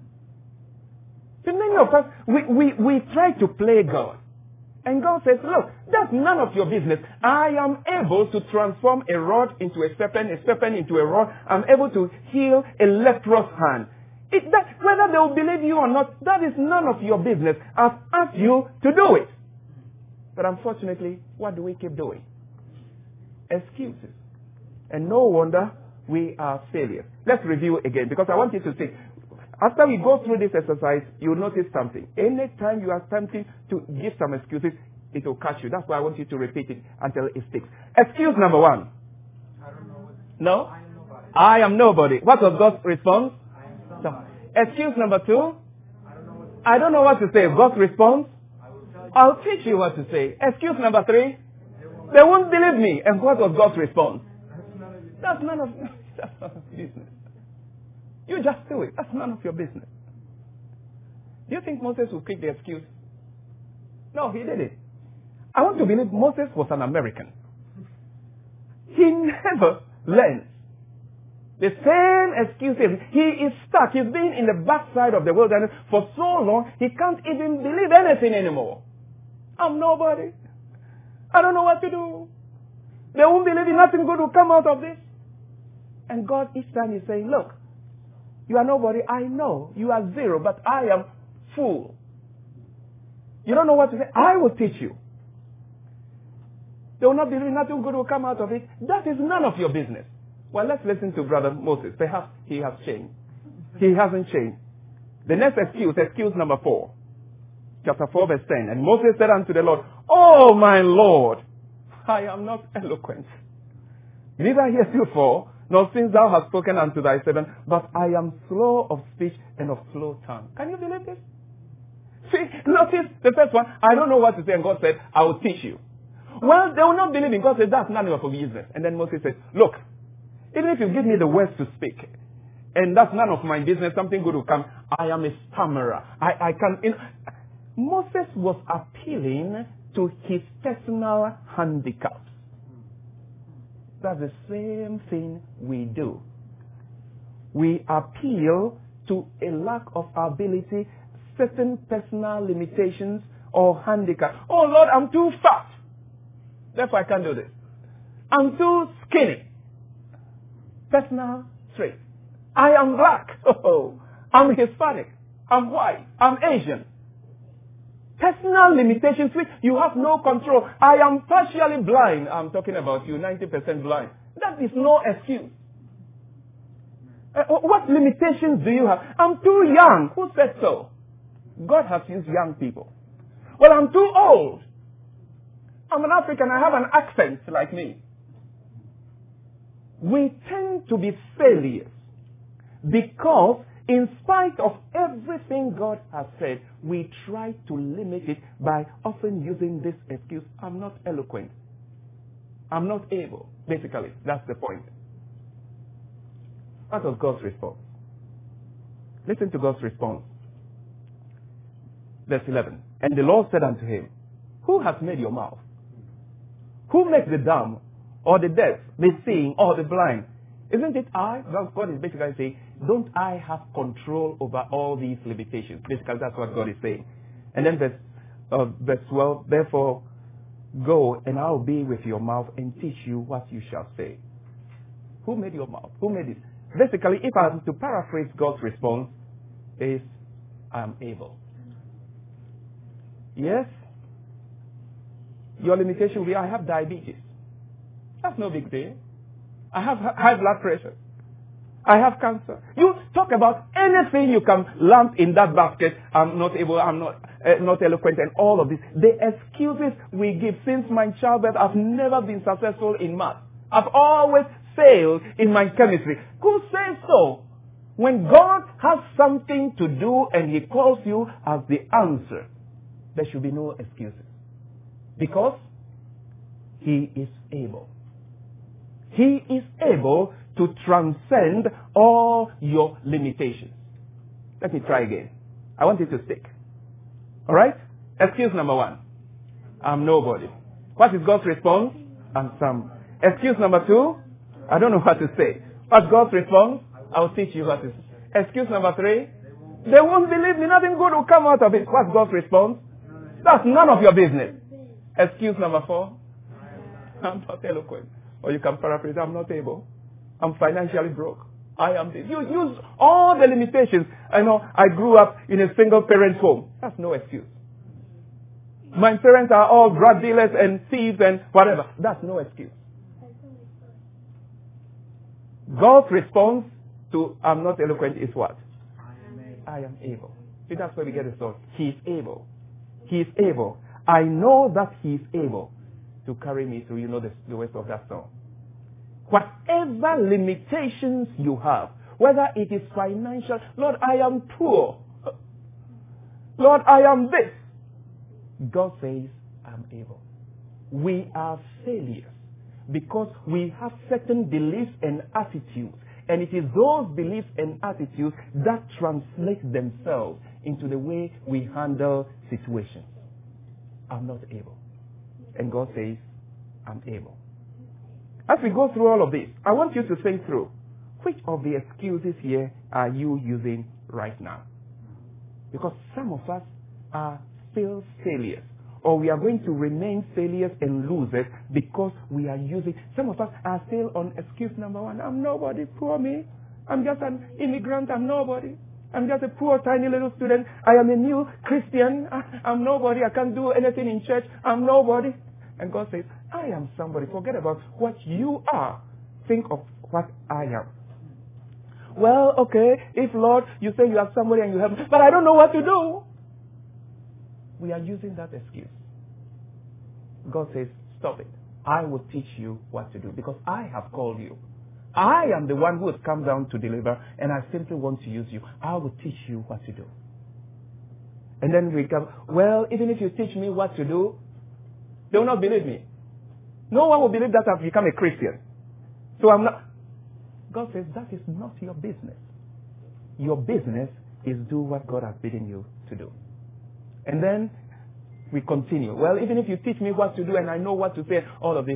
So many of us, we try to play God. And God says, look, that's none of your business. I am able to transform a rod into a serpent into a rod. I'm able to heal a leprous hand. Whether they will believe you or not, that is none of your business. I've asked you to do it. But unfortunately, what do we keep doing? Excuses. And no wonder we are failures. Let's review again, because I want you to see. After we go through this exercise, you'll notice something. Anytime you are tempted to give some excuses, it will catch you. That's why I want you to repeat it until it sticks. Excuse number 1. I don't know what. No? I am nobody. I am nobody. What was God's response? I am somebody. Excuse number 2. I don't know what. I don't know what to say. God's response? I will tell you. I'll teach you what to say. Excuse number 3. They won't believe me. And what was God's response? That's none of your business. You just do it. That's none of your business. Do you think Moses would pick the excuse? No, he did it. I want to believe Moses was an American. He never learns. The same excuses. He is stuck. He's been in the backside of the wilderness for so long, he can't even believe anything anymore. I'm nobody. I don't know what to do. They won't believe it. Nothing good will come out of this. And God each time is saying, look, you are nobody. I know you are zero, but I am full. You don't know what to say. I will teach you. They will not believe. Nothing good will come out of it. That is none of your business. Well, let's listen to Brother Moses. Perhaps he has changed. He hasn't changed. The next excuse number 4. Chapter 4, verse 10. And Moses said unto the Lord, Oh, my Lord, I am not eloquent, neither heretofore nor since thou hast spoken unto thy servant, but I am slow of speech and of slow tongue. Can you believe this? See, notice the first one, I don't know what to say, and God said, I will teach you. Well, they will not believe in God. Said, that's none of your business. And then Moses said, look, even if you give me the words to speak, and that's none of my business, something good will come. I am a stammerer. I can. Moses was appealing to his personal handicaps. That's the same thing we do. We appeal to a lack of ability, certain personal limitations or handicaps. Oh Lord, I'm too fat. Therefore I can't do this. I'm too skinny. Personal trait. I am black. Oh, I'm Hispanic. I'm white. I'm Asian. Personal limitations which you have no control. I am partially blind. I'm talking about you, 90% blind. That is no excuse. What limitations do you have? I'm too young. Who said so? God has used young people. Well, I'm too old. I'm an African. I have an accent like me. We tend to be failures because in spite of everything God has said, we try to limit it by often using this excuse. I'm not eloquent. I'm not able. Basically, that's the point. What was God's response? Listen to God's response. Verse 11. And the Lord said unto him, who has made your mouth? Who makes the dumb or the deaf, the seeing or the blind? Isn't it I? God is basically saying, don't I have control over all these limitations? Basically, that's what God is saying. And then verse 12, therefore, go and I'll be with your mouth and teach you what you shall say. Who made your mouth? Who made it? Basically, if I am to paraphrase God's response, is I am able. Yes? Your limitation will be, I have diabetes. That's no big deal. I have high blood pressure. I have cancer. You talk about anything you can lump in that basket. I'm not able, I'm not eloquent, and all of this. The excuses we give since my childbirth, I've never been successful in math. I've always failed in my chemistry. Who says so? When God has something to do and He calls you as the answer, there should be no excuses. Because He is able. He is able to transcend all your limitations. Let me try again. I want you to stick. Alright? Excuse number one. I'm nobody. What is God's response? I'm some. Excuse number two. I don't know what to say. What's God's response? I'll teach you what to say. Excuse number three. They won't believe me. Nothing good will come out of it. What's God's response? That's none of your business. Excuse number four. I'm not eloquent. Or you can paraphrase, I'm not able. I'm financially broke. I am this. You use all the limitations. I know I grew up in a single parent home. That's no excuse. My parents are all drug dealers and thieves and whatever. That's no excuse. God's response to I'm not eloquent is what? I am able. See, that's where we get the source. He is able. He is able. I know that He is able to carry me through. You know the rest of that song. Whatever limitations you have, whether it is financial, Lord, I am poor. Lord, I am this. God says, I'm able. We are failures because we have certain beliefs and attitudes. And it is those beliefs and attitudes that translate themselves into the way we handle situations. I'm not able. And God says, I'm able. As we go through all of this, I want you to think through, which of the excuses here are you using right now? Because some of us are still failures. Or we are going to remain failures and losers because we are using... Some of us are still on excuse number one. I'm nobody, poor me. I'm just an immigrant, I'm nobody. I'm just a poor, tiny little student. I am a new Christian. I'm nobody. I can't do anything in church. I'm nobody. And God says, I am somebody. Forget about what you are. Think of what I am. Well, okay, if Lord, you say you are somebody and you have, but I don't know what to do. We are using that excuse. God says, stop it. I will teach you what to do because I have called you. I am the one who has come down to deliver, and I simply want to use you. I will teach you what to do. And then we come, well, even if you teach me what to do, they will not believe me. No one will believe that I've become a Christian. So I'm not. God says that is not your business. Your business is do what God has bidden you to do. And then we continue. Well, even if you teach me what to do and I know what to say, all of this,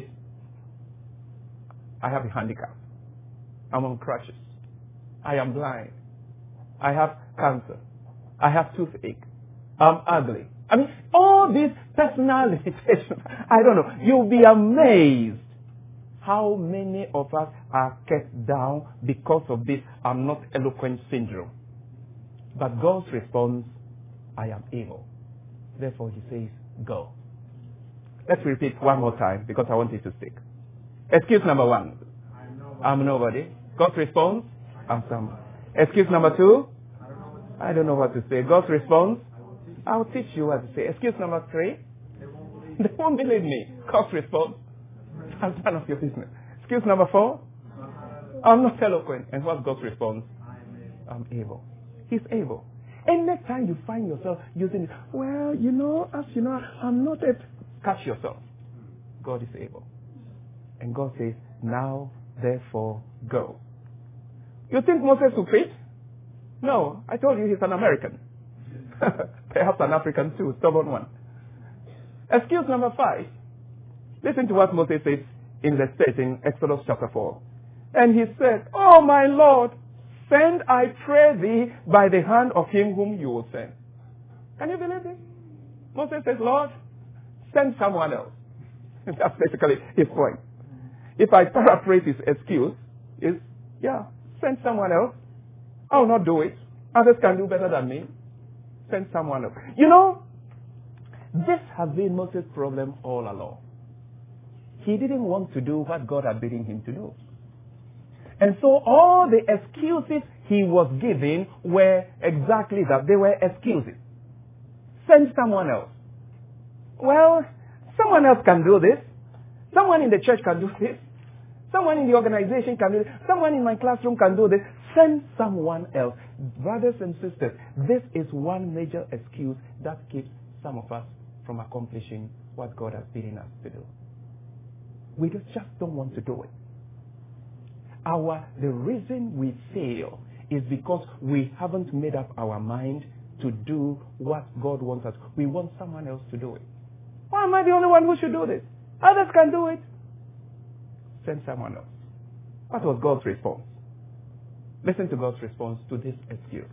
I have a handicap. I'm on crutches. I am blind. I have cancer. I have toothache. I'm ugly. I mean, all these personal limitations. I don't know. You'll be amazed how many of us are kept down because of this I'm not eloquent syndrome. But God's response, I am able. Therefore, he says, go. Let's repeat one more time because I want it to stick. Excuse number one. I'm nobody. God's response, I'm somebody. Excuse number two, I don't know what to say. God's response, I'll teach you what to say. Excuse number three, they won't believe me. God's response, I'm none of your business. Excuse number four, I'm not eloquent. And what's God's response? I'm able. He's able. And next time you find yourself using it, well, as you know, I'm not able. Catch yourself. God is able. And God says, now, therefore, go. You think Moses will fit? No. I told you he's an American. Perhaps an African too, stubborn one. Excuse number 5. Listen to what Moses says in the state in Exodus chapter 4. And he said, oh my Lord, send, I pray thee, by the hand of him whom you will send. Can you believe it? Moses says, Lord, send someone else. That's basically his point. If I paraphrase his excuse, is, send someone else. I will not do it. Others can do better than me. Send someone else. This has been Moses' problem all along. He didn't want to do what God had bidden him to do. And so all the excuses he was giving were exactly that. They were excuses. Send someone else. Well, someone else can do this. Someone in the church can do this. Someone in the organization can do this. Someone in my classroom can do this. Send someone else. Brothers and sisters, this is one major excuse that keeps some of us from accomplishing what God has bidden us to do. We just don't want to do it. The reason we fail is because we haven't made up our mind to do what God wants us. We want someone else to do it. Why am I the only one who should do this? Others can do it. Send someone else. What was God's response? Listen to God's response to this excuse.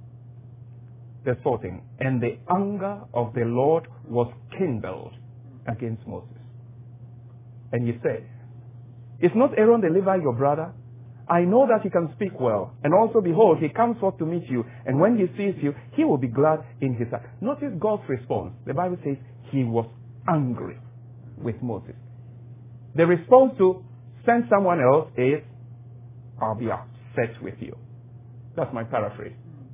Verse 14. And the anger of the Lord was kindled against Moses. And he said, is not Aaron the Levite your brother? I know that he can speak well. And also, behold, he comes forth to meet you. And when he sees you, he will be glad in his heart. Notice God's response. The Bible says he was angry with Moses. The response to send someone else is, I'll be upset with you. That's my paraphrase.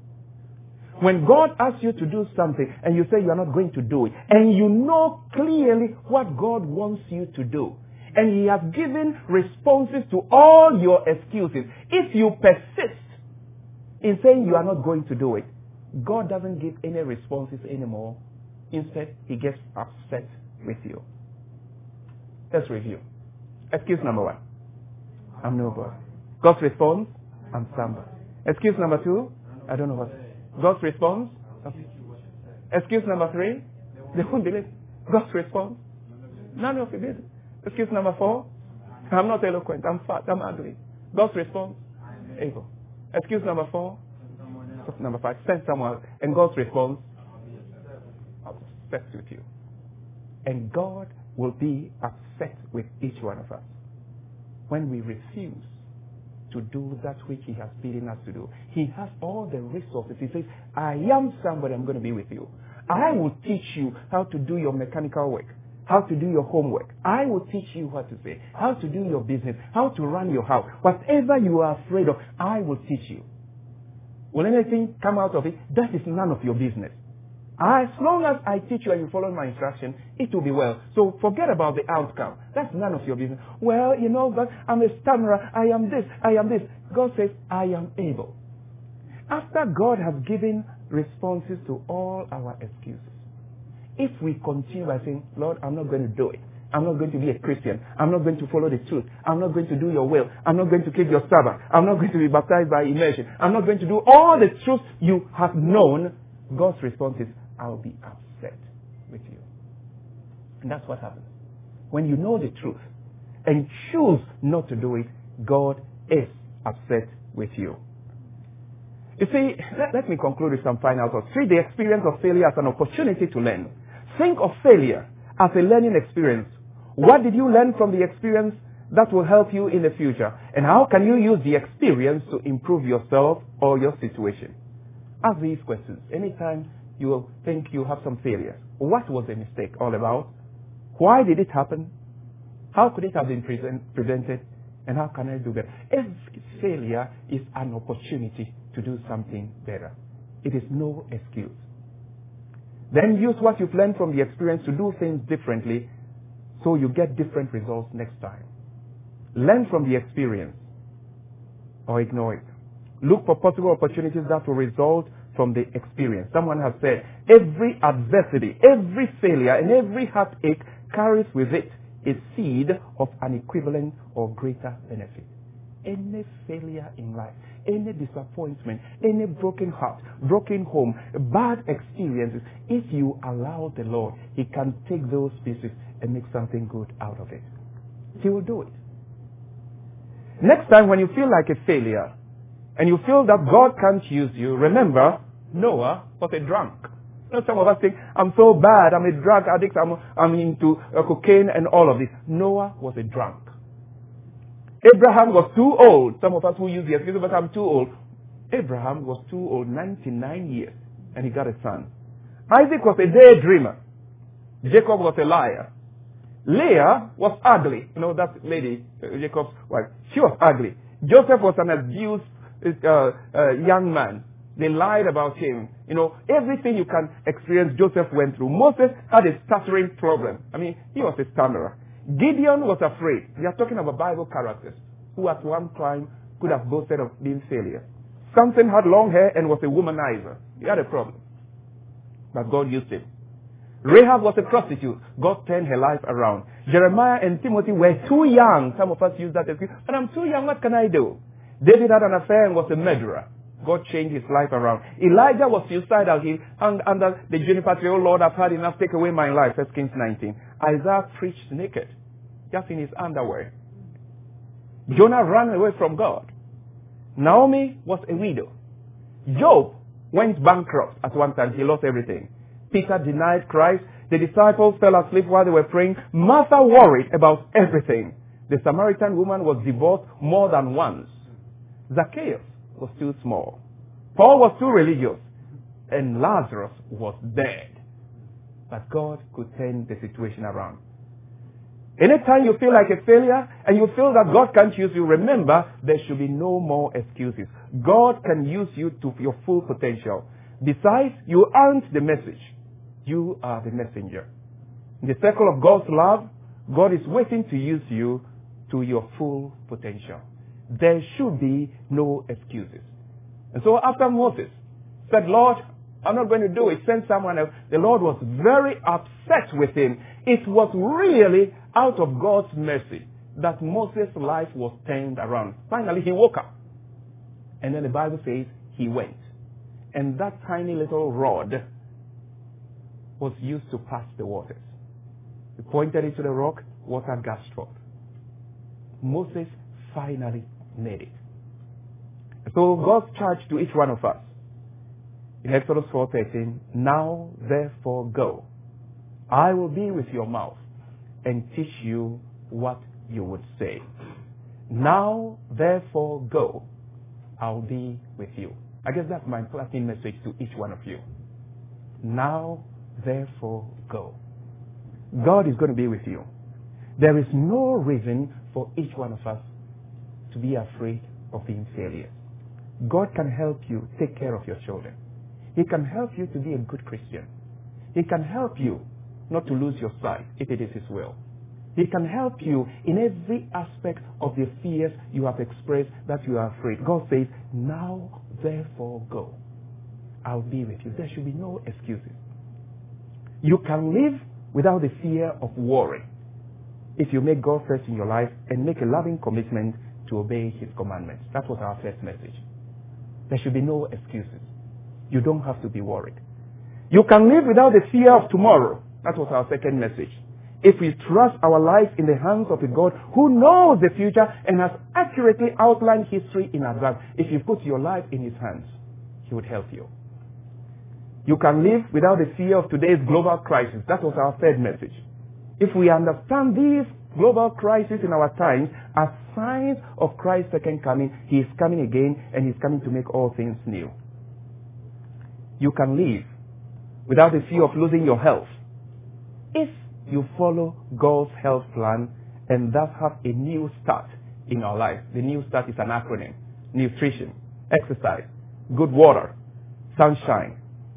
When God asks you to do something and you say you are not going to do it, and you know clearly what God wants you to do, and he has given responses to all your excuses, if you persist in saying you are not going to do it, God doesn't give any responses anymore. Instead, he gets upset with you. Let's review. Excuse number 1. I'm nobody. God's response, I'm somebody. Excuse number 2, I don't know what. God's response, excuse number 3, they won't believe. God's response, none of you did. Excuse number 4, I'm not eloquent, I'm fat, I'm ugly. God's response, able. Excuse number 4, number 5, send someone. And God's response, upset with you. And God will be upset with each one of us when we refuse to do that which he has bidden us to do. He has all the resources. He says, I am somebody, I'm going to be with you. I will teach you how to do your mechanical work, how to do your homework. I will teach you what to say, how to do your business, how to run your house. Whatever you are afraid of, I will teach you. Will anything come out of it? That is none of your business. As long as I teach you and you follow my instruction, it will be well. So forget about the outcome. That's none of your business. Well, but I'm a stammerer. I am this. I am this. God says, I am able. After God has given responses to all our excuses, if we continue by saying, Lord, I'm not going to do it. I'm not going to be a Christian. I'm not going to follow the truth. I'm not going to do your will. I'm not going to keep your Sabbath. I'm not going to be baptized by immersion. I'm not going to do all the truth you have known. God's response is, I'll be upset with you. And that's what happens. When you know the truth and choose not to do it, God is upset with you. You see, let me conclude with some final thoughts. Treat the experience of failure as an opportunity to learn. Think of failure as a learning experience. What did you learn from the experience that will help you in the future? And how can you use the experience to improve yourself or your situation? Ask these questions. Anytime you will think you have some failures. What was the mistake all about? Why did it happen? How could it have been prevented? And how can I do better? Every failure is an opportunity to do something better. It is no excuse. Then use what you've learned from the experience to do things differently so you get different results next time. Learn from the experience or ignore it. Look for possible opportunities that will result from the experience. Someone has said, every adversity, every failure, and every heartache carries with it a seed of an equivalent or greater benefit. Any failure in life, any disappointment, any broken heart, broken home, bad experiences, if you allow the Lord, He can take those pieces and make something good out of it. He will do it. Next time when you feel like a failure and you feel that God can't use you, remember, Noah was a drunk. Some of us think, I'm so bad, I'm a drug addict, I'm into cocaine and all of this. Noah was a drunk. Abraham was too old. Some of us who use the excuse, but I'm too old. Abraham was too old, 99 years, and he got a son. Isaac was a daydreamer. Jacob was a liar. Leah was ugly. That lady, Jacob's wife, she was ugly. Joseph was an abused young man. They lied about him. Everything you can experience, Joseph went through. Moses had a stuttering problem. He was a stammerer. Gideon was afraid. We are talking about Bible characters who at one time could have boasted of being failures. Samson had long hair and was a womanizer. He had a problem. But God used him. Rahab was a prostitute. God turned her life around. Jeremiah and Timothy were too young. Some of us use that excuse. But I'm too young, what can I do? David had an affair and was a murderer. God changed his life around. Elijah was suicidal. He hung under the juniper tree. Oh Lord, I've had enough. Take away my life. 1 Kings 19. Isaiah preached naked, just in his underwear. Jonah ran away from God. Naomi was a widow. Job went bankrupt at one time. He lost everything. Peter denied Christ. The disciples fell asleep while they were praying. Martha worried about everything. The Samaritan woman was divorced more than once. Zacchaeus was too small. Paul was too religious. And Lazarus was dead. But God could turn the situation around. Anytime you feel like a failure and you feel that God can't use you, remember there should be no more excuses. God can use you to your full potential. Besides, you aren't the message. You are the messenger. In the circle of God's love, God is waiting to use you to your full potential. There should be no excuses. And so after Moses said, Lord, I'm not going to do it, send someone else, the Lord was very upset with him. It was really out of God's mercy that Moses' life was turned around. Finally, he woke up. And then the Bible says he went. And that tiny little rod was used to pass the waters. He pointed it to the rock, water gushed forth. Moses finally made it. So God's charge to each one of us in Exodus 4:13, now therefore go. I will be with your mouth and teach you what you would say. Now therefore go. I'll be with you. I guess that's my Latin message to each one of you. Now therefore go. God is going to be with you. There is no reason for each one of us to be afraid of being failures. God can help you take care of your children. He can help you to be a good Christian. He can help you not to lose your sight if it is His will. He can help you in every aspect of the fears you have expressed that you are afraid. God says, now therefore go. I'll be with you. There should be no excuses. You can live without the fear of worry if you make God first in your life and make a loving commitment to obey His commandments. That was our first message. There should be no excuses. You don't have to be worried. You can live without the fear of tomorrow. That was our second message. If we trust our life in the hands of a God who knows the future and has accurately outlined history in advance, if you put your life in His hands, He would help you. You can live without the fear of today's global crisis. That was our third message. If we understand these global crises in our times as signs of Christ's second coming, He is coming again and He's coming to make all things new. You can live without the fear of losing your health if you follow God's health plan and thus have a new start in our life. The new start is an acronym. Nutrition, exercise, good water, sunshine,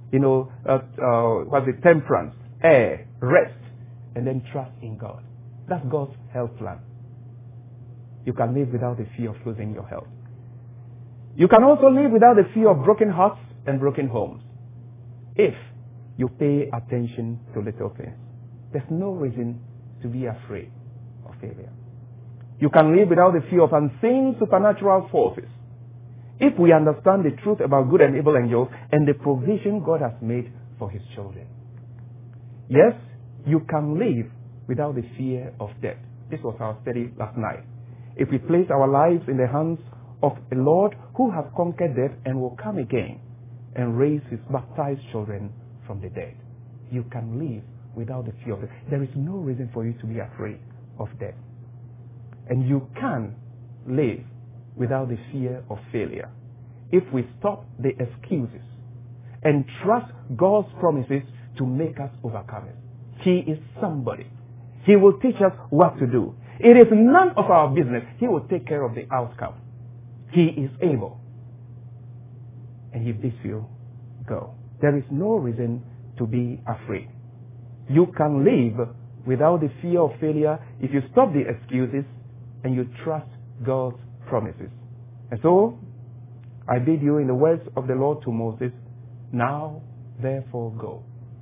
temperance, air, rest, and then trust in God. That's God's health plan. You can live without the fear of losing your health. You can also live without the fear of broken hearts and broken homes if you pay attention to little things. There's no reason to be afraid of failure. You can live without the fear of unseen supernatural forces if we understand the truth about good and evil angels and the provision God has made for His children. Yes, you can live without the fear of death. This was our study last night. If we place our lives in the hands of a Lord who has conquered death and will come again and raise His baptized children from the dead, you can live without the fear of death. There is no reason for you to be afraid of death. And you can live without the fear of failure if we stop the excuses and trust God's promises to make us overcomers. He is somebody. He will teach us what to do. It is none of our business. He will take care of the outcome. He is able. And if this you, go. There is no reason to be afraid. You can live without the fear of failure if you stop the excuses and you trust God's promises. And so, I bid you in the words of the Lord to Moses, now therefore go.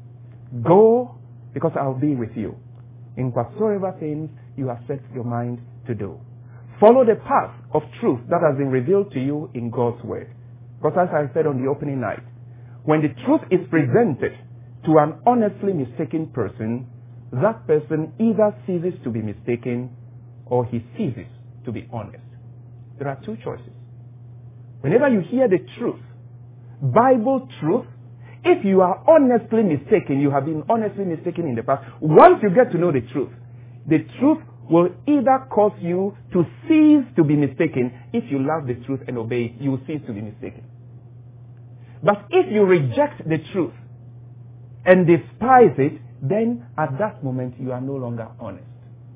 Go, because I'll be with you in whatsoever things you have set your mind to do. Follow the path of truth that has been revealed to you in God's word. Because as I said on the opening night, when the truth is presented to an honestly mistaken person, that person either ceases to be mistaken or he ceases to be honest. There are two choices. Whenever you hear the truth, Bible truth, if you are honestly mistaken, you have been honestly mistaken in the past, once you get to know the truth will either cause you to cease to be mistaken. If you love the truth and obey it, you will cease to be mistaken. But if you reject the truth and despise it, then at that moment you are no longer honest.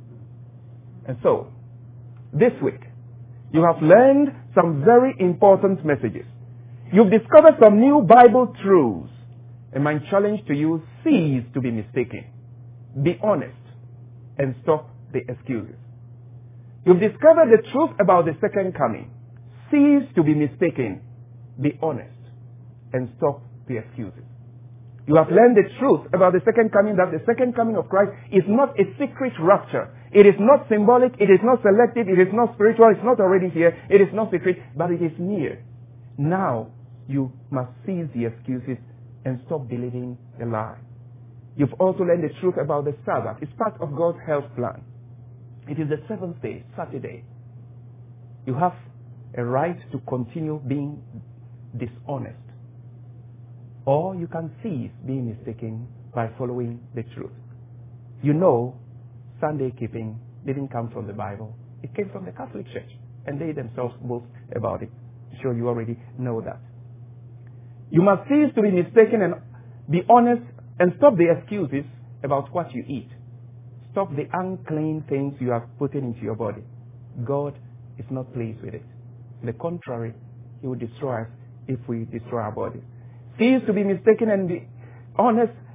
And so, this week, you have learned some very important messages. You've discovered some new Bible truths. And my challenge to you, cease to be mistaken. Be honest and stop the excuses. You've discovered the truth about the second coming. Cease to be mistaken. Be honest and stop the excuses. You have learned the truth about the second coming, that the second coming of Christ is not a secret rapture. It is not symbolic, it is not selective, it is not spiritual, it's not already here, it is not secret, but it is near. Now, you must cease the excuses and stop believing the lie. You've also learned the truth about the Sabbath. It's part of God's health plan. It is the seventh day, Saturday. You have a right to continue being dishonest. Or you can cease being mistaken by following the truth. You know, Sunday keeping didn't come from the Bible. It came from the Catholic Church. And they themselves boast about it. I'm sure you already know that. You must cease to be mistaken and be honest and stop the excuses about what you eat. Stop the unclean things you have put into your body. God is not pleased with it. On the contrary, He will destroy us if we destroy our body. Cease to be mistaken and be honest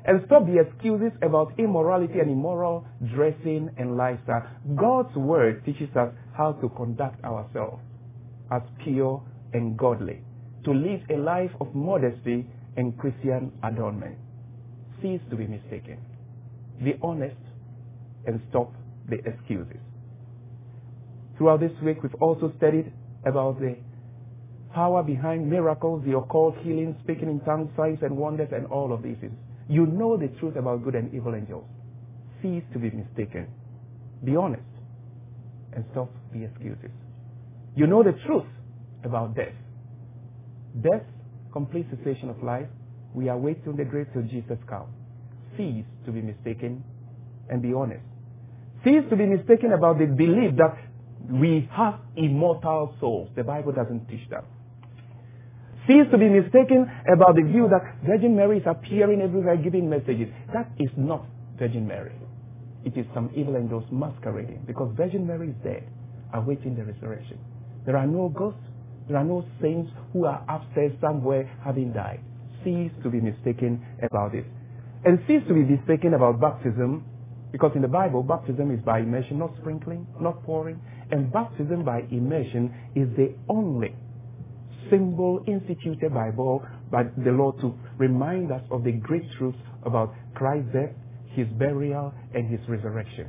And stop the excuses about immorality and immoral dressing and lifestyle. God's word teaches us how to conduct ourselves as pure and godly, to live a life of modesty and Christian adornment. Cease to be mistaken. Be honest and stop the excuses. Throughout this week, we've also studied about the power behind miracles, the occult healing, speaking in tongues, signs and wonders, and all of these things. You know the truth about good and evil angels. Cease to be mistaken. Be honest and stop the excuses. You know the truth about death. Death, complete cessation of life. We are waiting in the grave till Jesus comes. Cease to be mistaken and be honest. Cease to be mistaken about the belief that we have immortal souls. The Bible doesn't teach that. Cease to be mistaken about the view that Virgin Mary is appearing everywhere giving messages. That is not Virgin Mary. It is some evil angels masquerading, because Virgin Mary is dead, awaiting the resurrection. There are no ghosts. There are no saints who are upstairs somewhere having died. Cease to be mistaken about it. And cease to be mistaken about baptism, because in the Bible, baptism is by immersion, not sprinkling, not pouring. And baptism by immersion is the only symbol instituted by the Lord to remind us of the great truths about Christ's death, His burial, and His resurrection.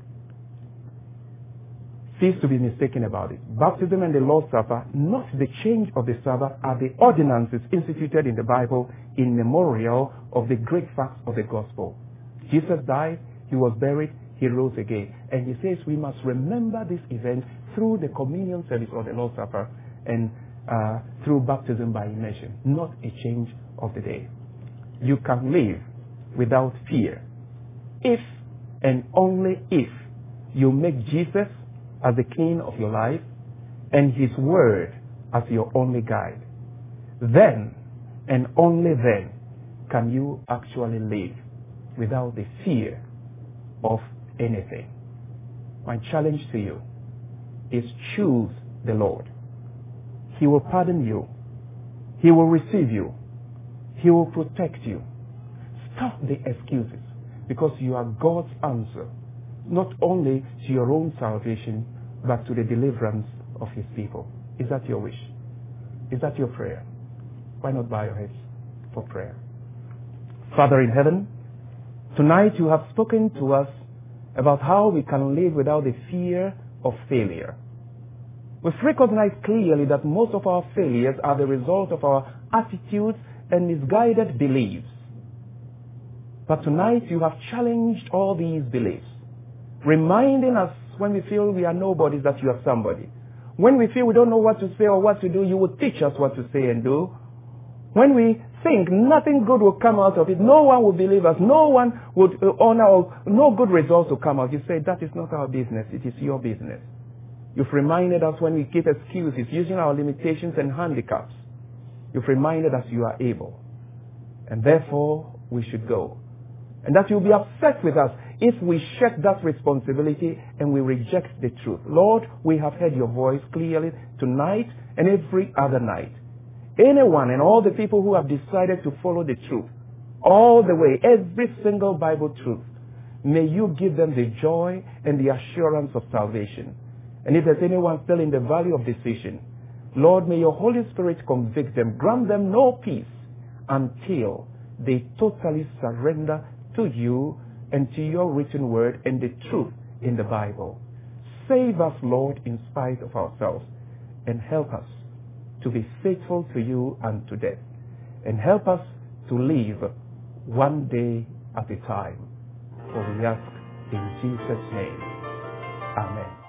Cease to be mistaken about it. Baptism and the Lord's Supper, not the change of the Sabbath, are the ordinances instituted in the Bible in memorial of the great facts of the gospel. Jesus died, He was buried, He rose again. And He says we must remember this event through the communion service or the Lord's Supper and through baptism by immersion, not a change of the day. You can live without fear if and only if you make Jesus as the King of your life and His Word as your only guide. Then and only then can you actually live without the fear of anything. My challenge to you is choose the Lord. He will pardon you. He will receive you. He will protect you. Stop the excuses, because you are God's answer, not only to your own salvation, but to the deliverance of His people. Is that your wish? Is that your prayer? Why not bow your heads for prayer? Father in heaven, tonight you have spoken to us about how we can live without the fear of failure. We've recognized clearly that most of our failures are the result of our attitudes and misguided beliefs. But tonight you have challenged all these beliefs, reminding us when we feel we are nobodies that you are somebody. When we feel we don't know what to say or what to do, you will teach us what to say and do. When we think nothing good will come out of it, no one will believe us, no one would honor, or no good results will come out, you say that is not our business, it is your business. You've reminded us when we give excuses using our limitations and handicaps. You've reminded us you are able. And therefore, we should go. And that you'll be upset with us if we shirk that responsibility and we reject the truth. Lord, we have heard your voice clearly tonight and every other night. Anyone and all the people who have decided to follow the truth, all the way, every single Bible truth, may you give them the joy and the assurance of salvation. And if there's anyone still in the valley of decision, Lord, may your Holy Spirit convict them, grant them no peace until they totally surrender to you and to your written word and the truth in the Bible. Save us, Lord, in spite of ourselves, and help us to be faithful to you unto death, and help us to live one day at a time. For we ask in Jesus' name. Amen.